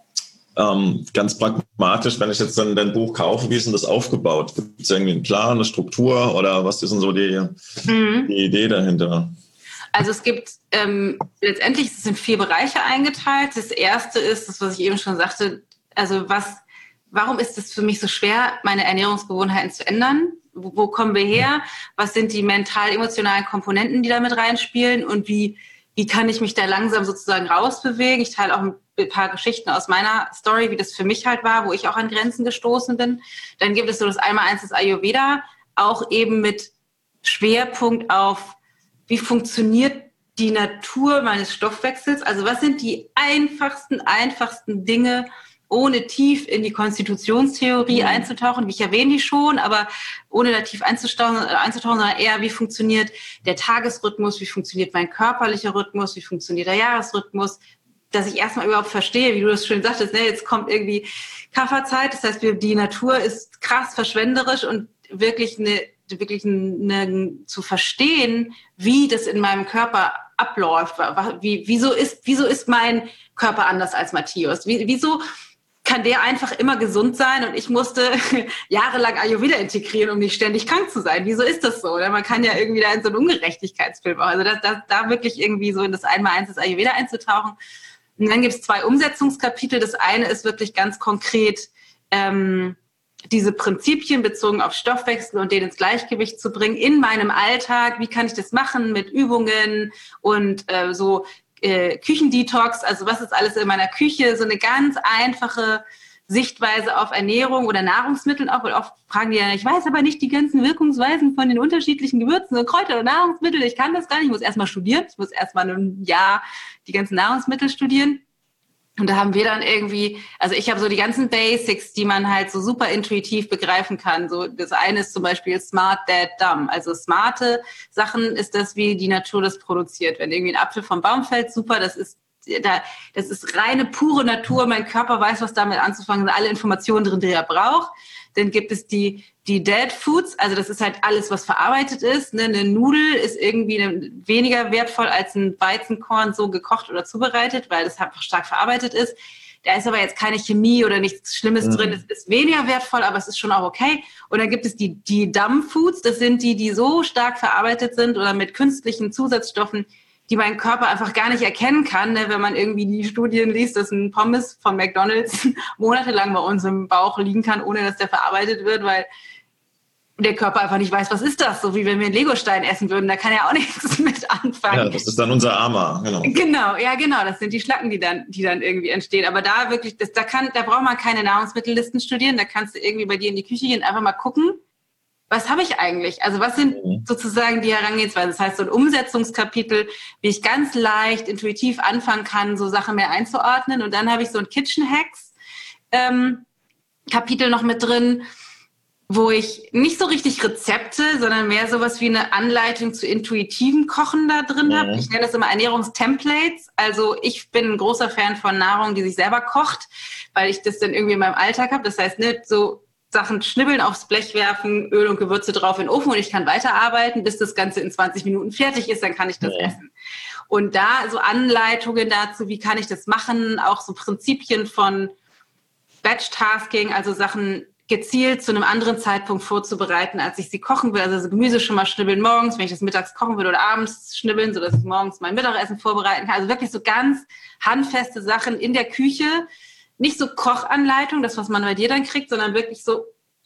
Ähm, ganz pragmatisch, wenn ich jetzt dann dein Buch kaufe, wie ist denn das aufgebaut? Gibt es irgendwie einen Plan, eine Struktur oder was ist denn so die, mhm. die Idee dahinter? Also es gibt, ähm, letztendlich es sind vier Bereiche eingeteilt. Das erste ist, das, was ich eben schon sagte, also was, warum ist es für mich so schwer, meine Ernährungsgewohnheiten zu ändern? Wo, wo kommen wir her? Was sind die mental-emotionalen Komponenten, die da mit reinspielen? Und wie, wie kann ich mich da langsam sozusagen rausbewegen? Ich teile auch ein paar Geschichten aus meiner Story, wie das für mich halt war, wo ich auch an Grenzen gestoßen bin. Dann gibt es so das Einmaleins des Ayurveda, auch eben mit Schwerpunkt auf wie funktioniert die Natur meines Stoffwechsels? Also was sind die einfachsten, einfachsten Dinge, ohne tief in die Konstitutionstheorie mhm. einzutauchen? Ich erwähne die schon, aber ohne da tief einzutauchen, einzutauchen, sondern eher, wie funktioniert der Tagesrhythmus, wie funktioniert mein körperlicher Rhythmus, wie funktioniert der Jahresrhythmus, dass ich erstmal überhaupt verstehe, wie du das schön sagtest, ne, jetzt kommt irgendwie Kafferzeit, das heißt, die Natur ist krass verschwenderisch und wirklich eine wirklich eine, zu verstehen, wie das in meinem Körper abläuft. Wie, wieso ist, wieso ist mein Körper anders als Matthias? Wie, wieso kann der einfach immer gesund sein und ich musste jahrelang Ayurveda integrieren, um nicht ständig krank zu sein? Wieso ist das so? Oder man kann ja irgendwie da in so einen Ungerechtigkeitsfilm, also da, da, da wirklich irgendwie so in das Einmaleins des Ayurveda einzutauchen. Und dann gibt es zwei Umsetzungskapitel. Das eine ist wirklich ganz konkret, ähm, diese Prinzipien bezogen auf Stoffwechsel und den ins Gleichgewicht zu bringen in meinem Alltag. Wie kann ich das machen mit Übungen und äh, so äh, Küchendetox? Also was ist alles in meiner Küche? So eine ganz einfache Sichtweise auf Ernährung oder Nahrungsmittel auch. Weil oft fragen die ja, ich weiß aber nicht die ganzen Wirkungsweisen von den unterschiedlichen Gewürzen und Kräutern und Nahrungsmitteln. Ich kann das gar nicht. Ich muss erstmal studieren. Ich muss erstmal ein Jahr die ganzen Nahrungsmittel studieren. Und da haben wir dann irgendwie, also ich habe so die ganzen Basics, die man halt so super intuitiv begreifen kann. So das eine ist zum Beispiel Smart, Dad, Dumb. Also smarte Sachen ist das, wie die Natur das produziert. Wenn irgendwie ein Apfel vom Baum fällt, super, das ist da, das ist reine, pure Natur. Mein Körper weiß, was damit anzufangen, sind alle Informationen drin, die er braucht. Dann gibt es die, die Dead Foods, also das ist halt alles, was verarbeitet ist. Ne? Eine Nudel ist irgendwie weniger wertvoll als ein Weizenkorn so gekocht oder zubereitet, weil das einfach stark verarbeitet ist. Da ist aber jetzt keine Chemie oder nichts Schlimmes mhm. drin. Es ist weniger wertvoll, aber es ist schon auch okay. Und dann gibt es die, die Dumb Foods, das sind die, die so stark verarbeitet sind oder mit künstlichen Zusatzstoffen, die mein Körper einfach gar nicht erkennen kann, ne? Wenn man irgendwie die Studien liest, dass ein Pommes von McDonald's monatelang bei uns im Bauch liegen kann, ohne dass der verarbeitet wird, weil der Körper einfach nicht weiß, was ist das? So wie wenn wir einen Legostein essen würden, da kann er auch nichts mit anfangen. Ja, das ist dann unser Armer, genau. Genau, ja genau, das sind die Schlacken, die dann, die dann irgendwie entstehen. Aber da wirklich, das, da kann, da braucht man keine Nahrungsmittellisten studieren, da kannst du irgendwie bei dir in die Küche gehen, einfach mal gucken, was habe ich eigentlich? Also was sind sozusagen die Herangehensweisen? Das heißt, so ein Umsetzungskapitel, wie ich ganz leicht, intuitiv anfangen kann, so Sachen mehr einzuordnen. Und dann habe ich so ein Kitchen Hacks ähm, Kapitel noch mit drin, wo ich nicht so richtig Rezepte, sondern mehr sowas wie eine Anleitung zu intuitivem Kochen da drin habe. Ich nenne das immer Ernährungstemplates. Also ich bin ein großer Fan von Nahrung, die sich selber kocht, weil ich das dann irgendwie in meinem Alltag habe. Das heißt, nicht so Sachen schnibbeln, aufs Blech werfen, Öl und Gewürze drauf in den Ofen und ich kann weiterarbeiten, bis das Ganze in zwanzig Minuten fertig ist, dann kann ich das ja. essen. Und da so Anleitungen dazu, wie kann ich das machen, auch so Prinzipien von Batch-Tasking, also Sachen gezielt zu einem anderen Zeitpunkt vorzubereiten, als ich sie kochen will. Also Gemüse schon mal schnibbeln morgens, wenn ich das mittags kochen will oder abends schnibbeln, sodass ich morgens mein Mittagessen vorbereiten kann. Also wirklich so ganz handfeste Sachen in der Küche, nicht so Kochanleitung, das, was man bei dir dann kriegt, sondern wirklich so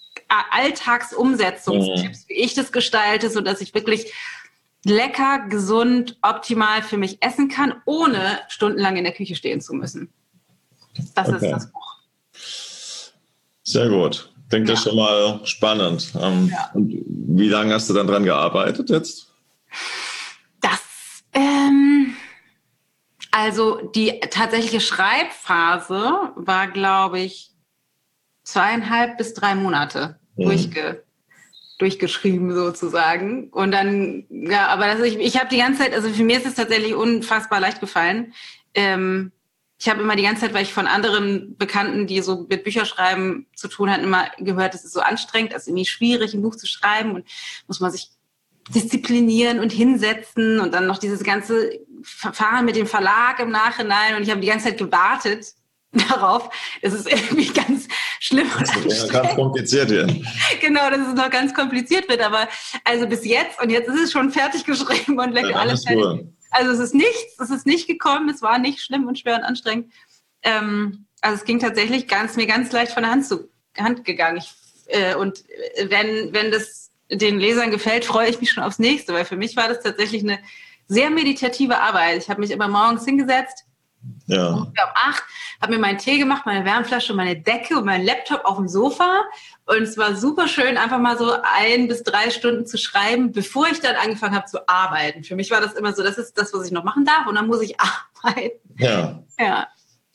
Alltagsumsetzungstipps, wie ich das gestalte, sodass ich wirklich lecker, gesund, optimal für mich essen kann, ohne stundenlang in der Küche stehen zu müssen. Das okay. ist das Buch. Sehr gut. Klingt ja. das schon mal spannend. Ähm, ja. Und wie lange hast du dann dran gearbeitet jetzt? Das, ähm... Also die tatsächliche Schreibphase war, glaube ich, zweieinhalb bis drei Monate mhm. durchge, durchgeschrieben sozusagen. Und dann, ja, aber das, ich, ich habe die ganze Zeit, also für mich ist es tatsächlich unfassbar leicht gefallen. Ähm, ich habe immer die ganze Zeit, weil ich von anderen Bekannten, die so mit Bücherschreiben zu tun hatten, immer gehört, es ist so anstrengend, es ist irgendwie schwierig, ein Buch zu schreiben und muss man sich disziplinieren und hinsetzen und dann noch dieses ganze Verfahren mit dem Verlag im Nachhinein. Und ich habe die ganze Zeit gewartet darauf. Es ist irgendwie ganz schlimm. Das ist ja ganz kompliziert hier. Genau, dass es noch ganz kompliziert wird. Aber also bis jetzt, und jetzt ist es schon fertig geschrieben und lecker, ja, alles fertig. Cool. Also es ist nichts, es ist nicht gekommen, es war nicht schlimm und schwer und anstrengend. Ähm, also es ging tatsächlich ganz, mir ganz leicht von der Hand, zu, Hand gegangen. Ich, äh, und wenn, wenn das den Lesern gefällt, freue ich mich schon aufs nächste, weil für mich war das tatsächlich eine sehr meditative Arbeit. Ich habe mich immer morgens hingesetzt, ja. um acht, habe mir meinen Tee gemacht, meine Wärmflasche, meine Decke und meinen Laptop auf dem Sofa und es war super schön, einfach mal so ein bis drei Stunden zu schreiben, bevor ich dann angefangen habe zu arbeiten. Für mich war das immer so, das ist das, was ich noch machen darf und dann muss ich arbeiten. Ja. Ja.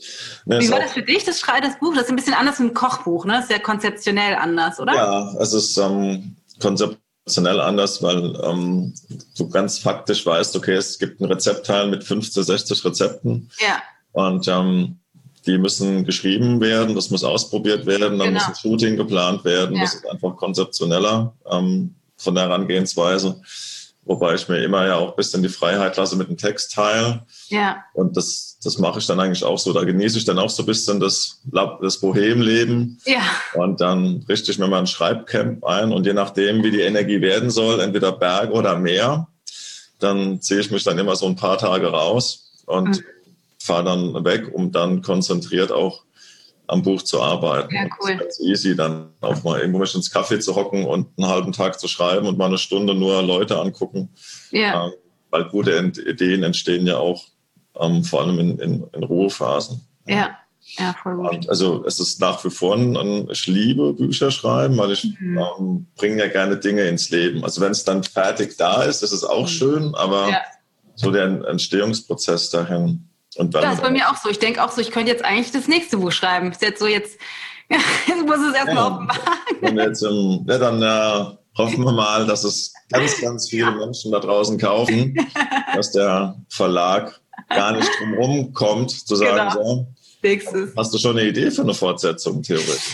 Ja, wie war das für dich, das Schrei, das Buch? Das ist ein bisschen anders wie ein Kochbuch, ne? Das ist ja konzeptionell anders, oder? Ja, es ist ähm, konzeptionell anders, weil ähm, du ganz faktisch weißt, okay, es gibt einen Rezeptteil mit fünfzig, sechzig Rezepten. Ja. Und ähm, die müssen geschrieben werden, das muss ausprobiert werden, dann genau. muss ein Shooting geplant werden. Ja. Das ist einfach konzeptioneller ähm, von der Herangehensweise. Wobei ich mir immer ja auch ein bisschen die Freiheit lasse mit dem Textteil. Ja. Und das, das mache ich dann eigentlich auch so. Da genieße ich dann auch so ein bisschen das, das Bohemleben. Ja. Und dann richte ich mir mal ein Schreibcamp ein. Und je nachdem, wie die Energie werden soll, entweder Berg oder Meer, dann ziehe ich mich dann immer so ein paar Tage raus und mhm. fahre dann weg, um dann konzentriert auch am Buch zu arbeiten. Ja, cool. Das ist ganz easy, dann auch mal irgendwo mit ins Café zu hocken und einen halben Tag zu schreiben und mal eine Stunde nur Leute angucken. Ja. Ähm, weil gute Ideen entstehen ja auch ähm, vor allem in, in, in Ruhephasen. Ja, ja, voll gut. Und also es ist nach wie vor ein, ich liebe Bücher schreiben, weil ich mhm. ähm, bringe ja gerne Dinge ins Leben. Also wenn es dann fertig da ist, ist es auch mhm. schön, aber ja. so der Entstehungsprozess dahin. Und dann das ist bei mir auch so. Ich denke auch so, ich könnte jetzt eigentlich das nächste Buch schreiben. Ist jetzt so, jetzt, jetzt muss es erstmal ja, auf den Wagen. Jetzt, ähm, ja, dann äh, hoffen wir mal, dass es ganz, ganz viele Menschen da draußen kaufen, dass der Verlag gar nicht drum kommt, zu sagen, genau. so, Nächstes. Hast du schon eine Idee für eine Fortsetzung, theoretisch?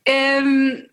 Ähm,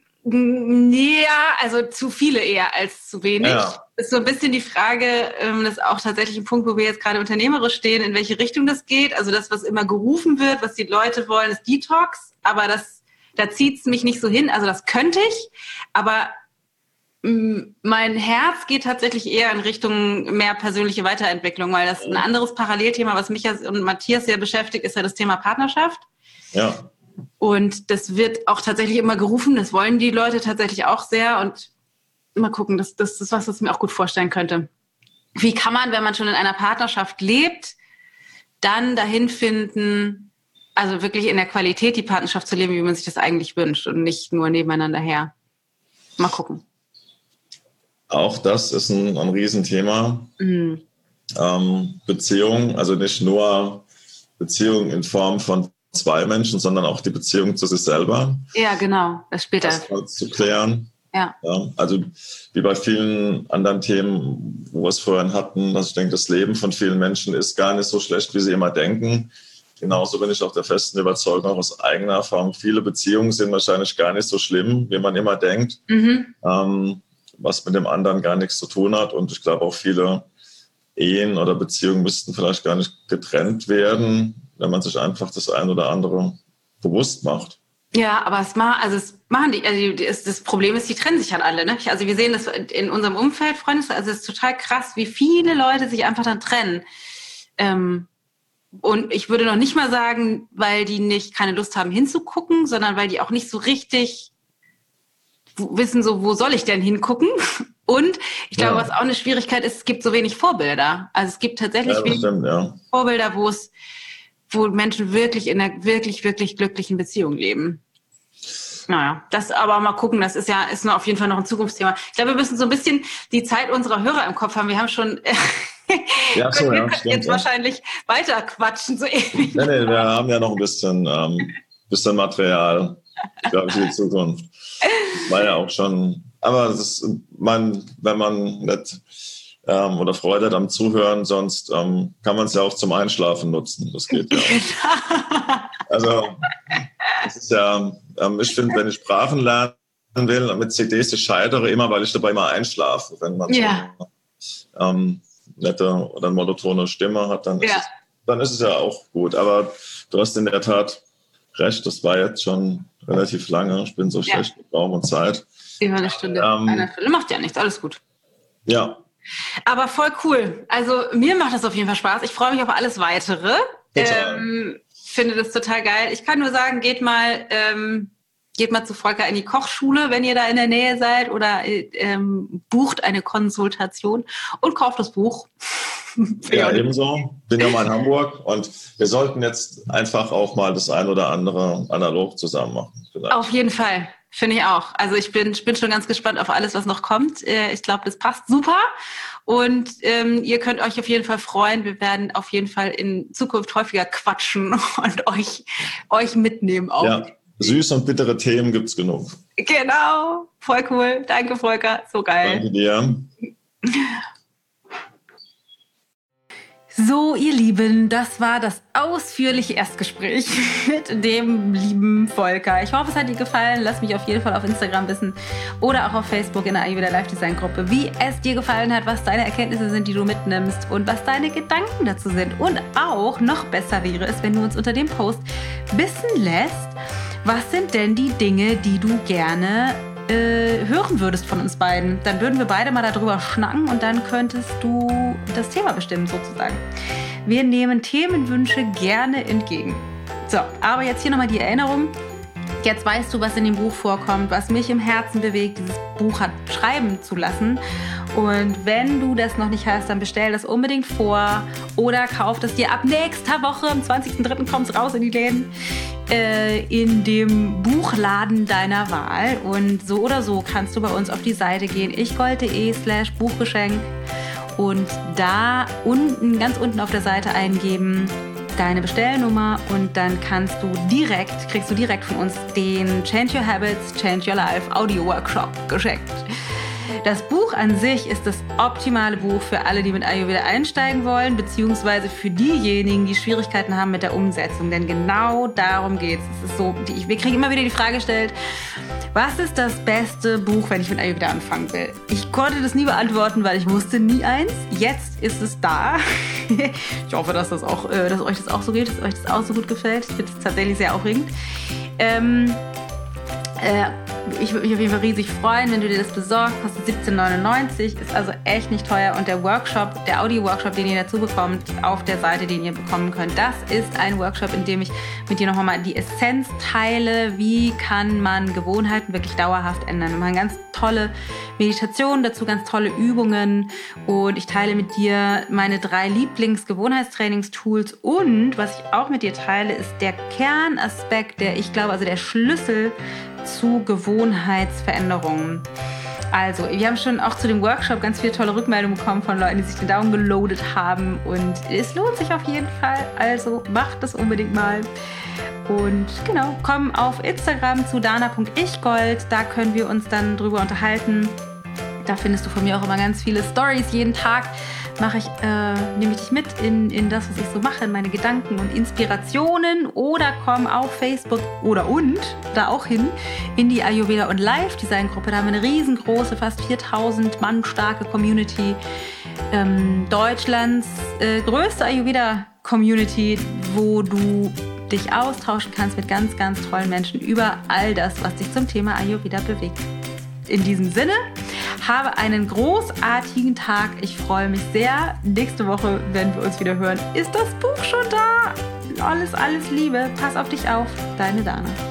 ja, also zu viele eher als zu wenig. Ja. Ist so ein bisschen die Frage, das ist auch tatsächlich ein Punkt, wo wir jetzt gerade unternehmerisch stehen, in welche Richtung das geht. Also das, was immer gerufen wird, was die Leute wollen, ist Detox. Aber das, da zieht es mich nicht so hin. Also das könnte ich. Aber mh, mein Herz geht tatsächlich eher in Richtung mehr persönliche Weiterentwicklung, weil das ein anderes Parallelthema, was mich und Matthias sehr beschäftigt, ist ja das Thema Partnerschaft. Ja. Und das wird auch tatsächlich immer gerufen. Das wollen die Leute tatsächlich auch sehr. Und mal gucken, das, das ist was, was ich mir auch gut vorstellen könnte. Wie kann man, wenn man schon in einer Partnerschaft lebt, dann dahin finden, also wirklich in der Qualität die Partnerschaft zu leben, wie man sich das eigentlich wünscht und nicht nur nebeneinander her. Mal gucken. Auch das ist ein, ein Riesenthema. Mhm. Ähm, Beziehung, also nicht nur Beziehung in Form von zwei Menschen, sondern auch die Beziehung zu sich selber. Ja, genau, das später. Das zu klären. Ja. Ja. Also wie bei vielen anderen Themen, wo wir es vorhin hatten, also ich denke, das Leben von vielen Menschen ist gar nicht so schlecht, wie sie immer denken. Genauso bin ich auch der festen Überzeugung, auch aus eigener Erfahrung, viele Beziehungen sind wahrscheinlich gar nicht so schlimm, wie man immer denkt, mhm. ähm, was mit dem anderen gar nichts zu tun hat. Und ich glaube auch viele Ehen oder Beziehungen müssten vielleicht gar nicht getrennt werden, wenn man sich einfach das ein oder andere bewusst macht. Ja, aber es machen, also es machen die, also das, das Problem ist, die trennen sich halt alle, ne? Also wir sehen das in unserem Umfeld, Freunde, also es ist total krass, wie viele Leute sich einfach dann trennen. Ähm, und ich würde noch nicht mal sagen, weil die nicht keine Lust haben hinzugucken, sondern weil die auch nicht so richtig wissen, so wo soll ich denn hingucken? Und ich glaube, ja. was auch eine Schwierigkeit ist, es gibt so wenig Vorbilder. Also es gibt tatsächlich ja, wenig stimmt, ja. Vorbilder, wo es wo Menschen wirklich in einer wirklich, wirklich glücklichen Beziehung leben. Naja, das aber mal gucken, das ist ja ist nur auf jeden Fall noch ein Zukunftsthema. Ich glaube, wir müssen so ein bisschen die Zeit unserer Hörer im Kopf haben. Wir haben schon, ja, so, wir ja, können stimmt, jetzt ja. wahrscheinlich weiter quatschen, so ewig. Nee, nee, wir haben ja noch ein bisschen, ähm, bisschen Material. glaube ich, die Zukunft. Das war ja auch schon, aber das ist, man, wenn man nicht ähm, oder Freude hat am Zuhören, sonst ähm, kann man es ja auch zum Einschlafen nutzen. Das geht ja auch. Also, das ist ja, ähm, ich finde, wenn ich Sprachen lernen will, mit C Ds, ich scheitere immer, weil ich dabei mal einschlafe. Wenn man ja. so eine ähm, nette oder monotone Stimme hat, dann ist, ja. es, dann ist es ja auch gut. Aber du hast in der Tat recht, das war jetzt schon relativ lange. Ich bin so ja. schlecht mit Raum und Zeit. Über eine Stunde, ähm, eine Stunde. Macht ja nichts, alles gut. Ja. Aber voll cool. Also mir macht das auf jeden Fall Spaß. Ich freue mich auf alles Weitere. Ähm, finde das total geil. Ich kann nur sagen, geht mal, ähm, geht mal zu Volker in die Kochschule, wenn ihr da in der Nähe seid, oder ähm, bucht eine Konsultation und kauft das Buch. Ja, ebenso. Bin ja mal in Hamburg und wir sollten jetzt einfach auch mal das ein oder andere analog zusammen machen. Vielleicht. Auf jeden Fall. Finde ich auch. Also ich bin, bin schon ganz gespannt auf alles, was noch kommt. Ich glaube, das passt super. Und ähm, ihr könnt euch auf jeden Fall freuen. Wir werden auf jeden Fall in Zukunft häufiger quatschen und euch, euch mitnehmen auch. Ja, süß und bittere Themen gibt's genug. Genau. Voll cool. Danke, Volker. So geil. Danke dir. So, ihr Lieben, das war das ausführliche Erstgespräch mit dem lieben Volker. Ich hoffe, es hat dir gefallen. Lass mich auf jeden Fall auf Instagram wissen oder auch auf Facebook in der Ayurveda Live Design Gruppe, wie es dir gefallen hat, was deine Erkenntnisse sind, die du mitnimmst und was deine Gedanken dazu sind. Und auch noch besser wäre es, wenn du uns unter dem Post wissen lässt, was sind denn die Dinge, die du gerne äh, hören würdest von uns beiden. Dann würden wir beide mal darüber schnacken und dann könntest du das Thema bestimmen sozusagen. Wir nehmen Themenwünsche gerne entgegen. So, aber jetzt hier nochmal die Erinnerung. Jetzt weißt du, was in dem Buch vorkommt, was mich im Herzen bewegt, dieses Buch hat schreiben zu lassen. Und wenn du das noch nicht hast, dann bestell das unbedingt vor oder kauf das dir ab nächster Woche. Am zwanzigsten dritten kommt es raus in die Läden, äh, in dem Buchladen deiner Wahl. Und so oder so kannst du bei uns auf die Seite gehen, ichgold.de slash Buchgeschenk und da unten, ganz unten auf der Seite eingeben, deine Bestellnummer und dann kannst du direkt, kriegst du direkt von uns den Change Your Habits, Change Your Life Audio Workshop geschenkt. Das Buch an sich ist das optimale Buch für alle, die mit Ayurveda einsteigen wollen, beziehungsweise für diejenigen, die Schwierigkeiten haben mit der Umsetzung. Denn genau darum geht's. Es ist so, die, wir kriegen immer wieder die Frage gestellt, was ist das beste Buch, wenn ich mit Ayurveda anfangen will? Ich konnte das nie beantworten, weil ich wusste nie eins. Jetzt ist es da. Ich hoffe, dass, das auch, dass euch das auch so geht, dass euch das auch so gut gefällt. Ich finde es tatsächlich sehr aufregend. Ähm, äh, ich würde mich auf jeden Fall riesig freuen, wenn du dir das besorgst. Kostet siebzehn neunundneunzig, ist also echt nicht teuer. Und der Workshop, der Audio-Workshop, den ihr dazu bekommt, auf der Seite, den ihr bekommen könnt, das ist ein Workshop, in dem ich mit dir noch mal die Essenz teile. Wie kann man Gewohnheiten wirklich dauerhaft ändern? Wir machen ganz tolle Meditationen dazu, ganz tolle Übungen. Und ich teile mit dir meine drei Lieblings-Gewohnheitstrainings-Tools. Und was ich auch mit dir teile, ist der Kernaspekt, der ich glaube, also der Schlüssel zu Gewohnheitsveränderungen. Also, wir haben schon auch zu dem Workshop ganz viele tolle Rückmeldungen bekommen von Leuten, die sich den downgeloadet haben und es lohnt sich auf jeden Fall. Also, macht das unbedingt mal. Und genau, komm auf Instagram zu dana punkt ichgold, da können wir uns dann drüber unterhalten. Da findest du von mir auch immer ganz viele Stories. Jeden Tag mache ich, äh, nehme ich dich mit in, in das, was ich so mache, in meine Gedanken und Inspirationen. Oder komm auf Facebook oder und da auch hin in die Ayurveda und Live Design Gruppe. Da haben wir eine riesengroße, fast viertausend Mann starke Community. Ähm, Deutschlands äh, größte Ayurveda Community, wo du dich austauschen kannst mit ganz, ganz tollen Menschen über all das, was dich zum Thema Ayurveda bewegt. In diesem Sinne, habe einen großartigen Tag. Ich freue mich sehr. Nächste Woche, wenn wir uns wieder hören, ist das Buch schon da. Alles, alles Liebe. Pass auf dich auf. Deine Dana.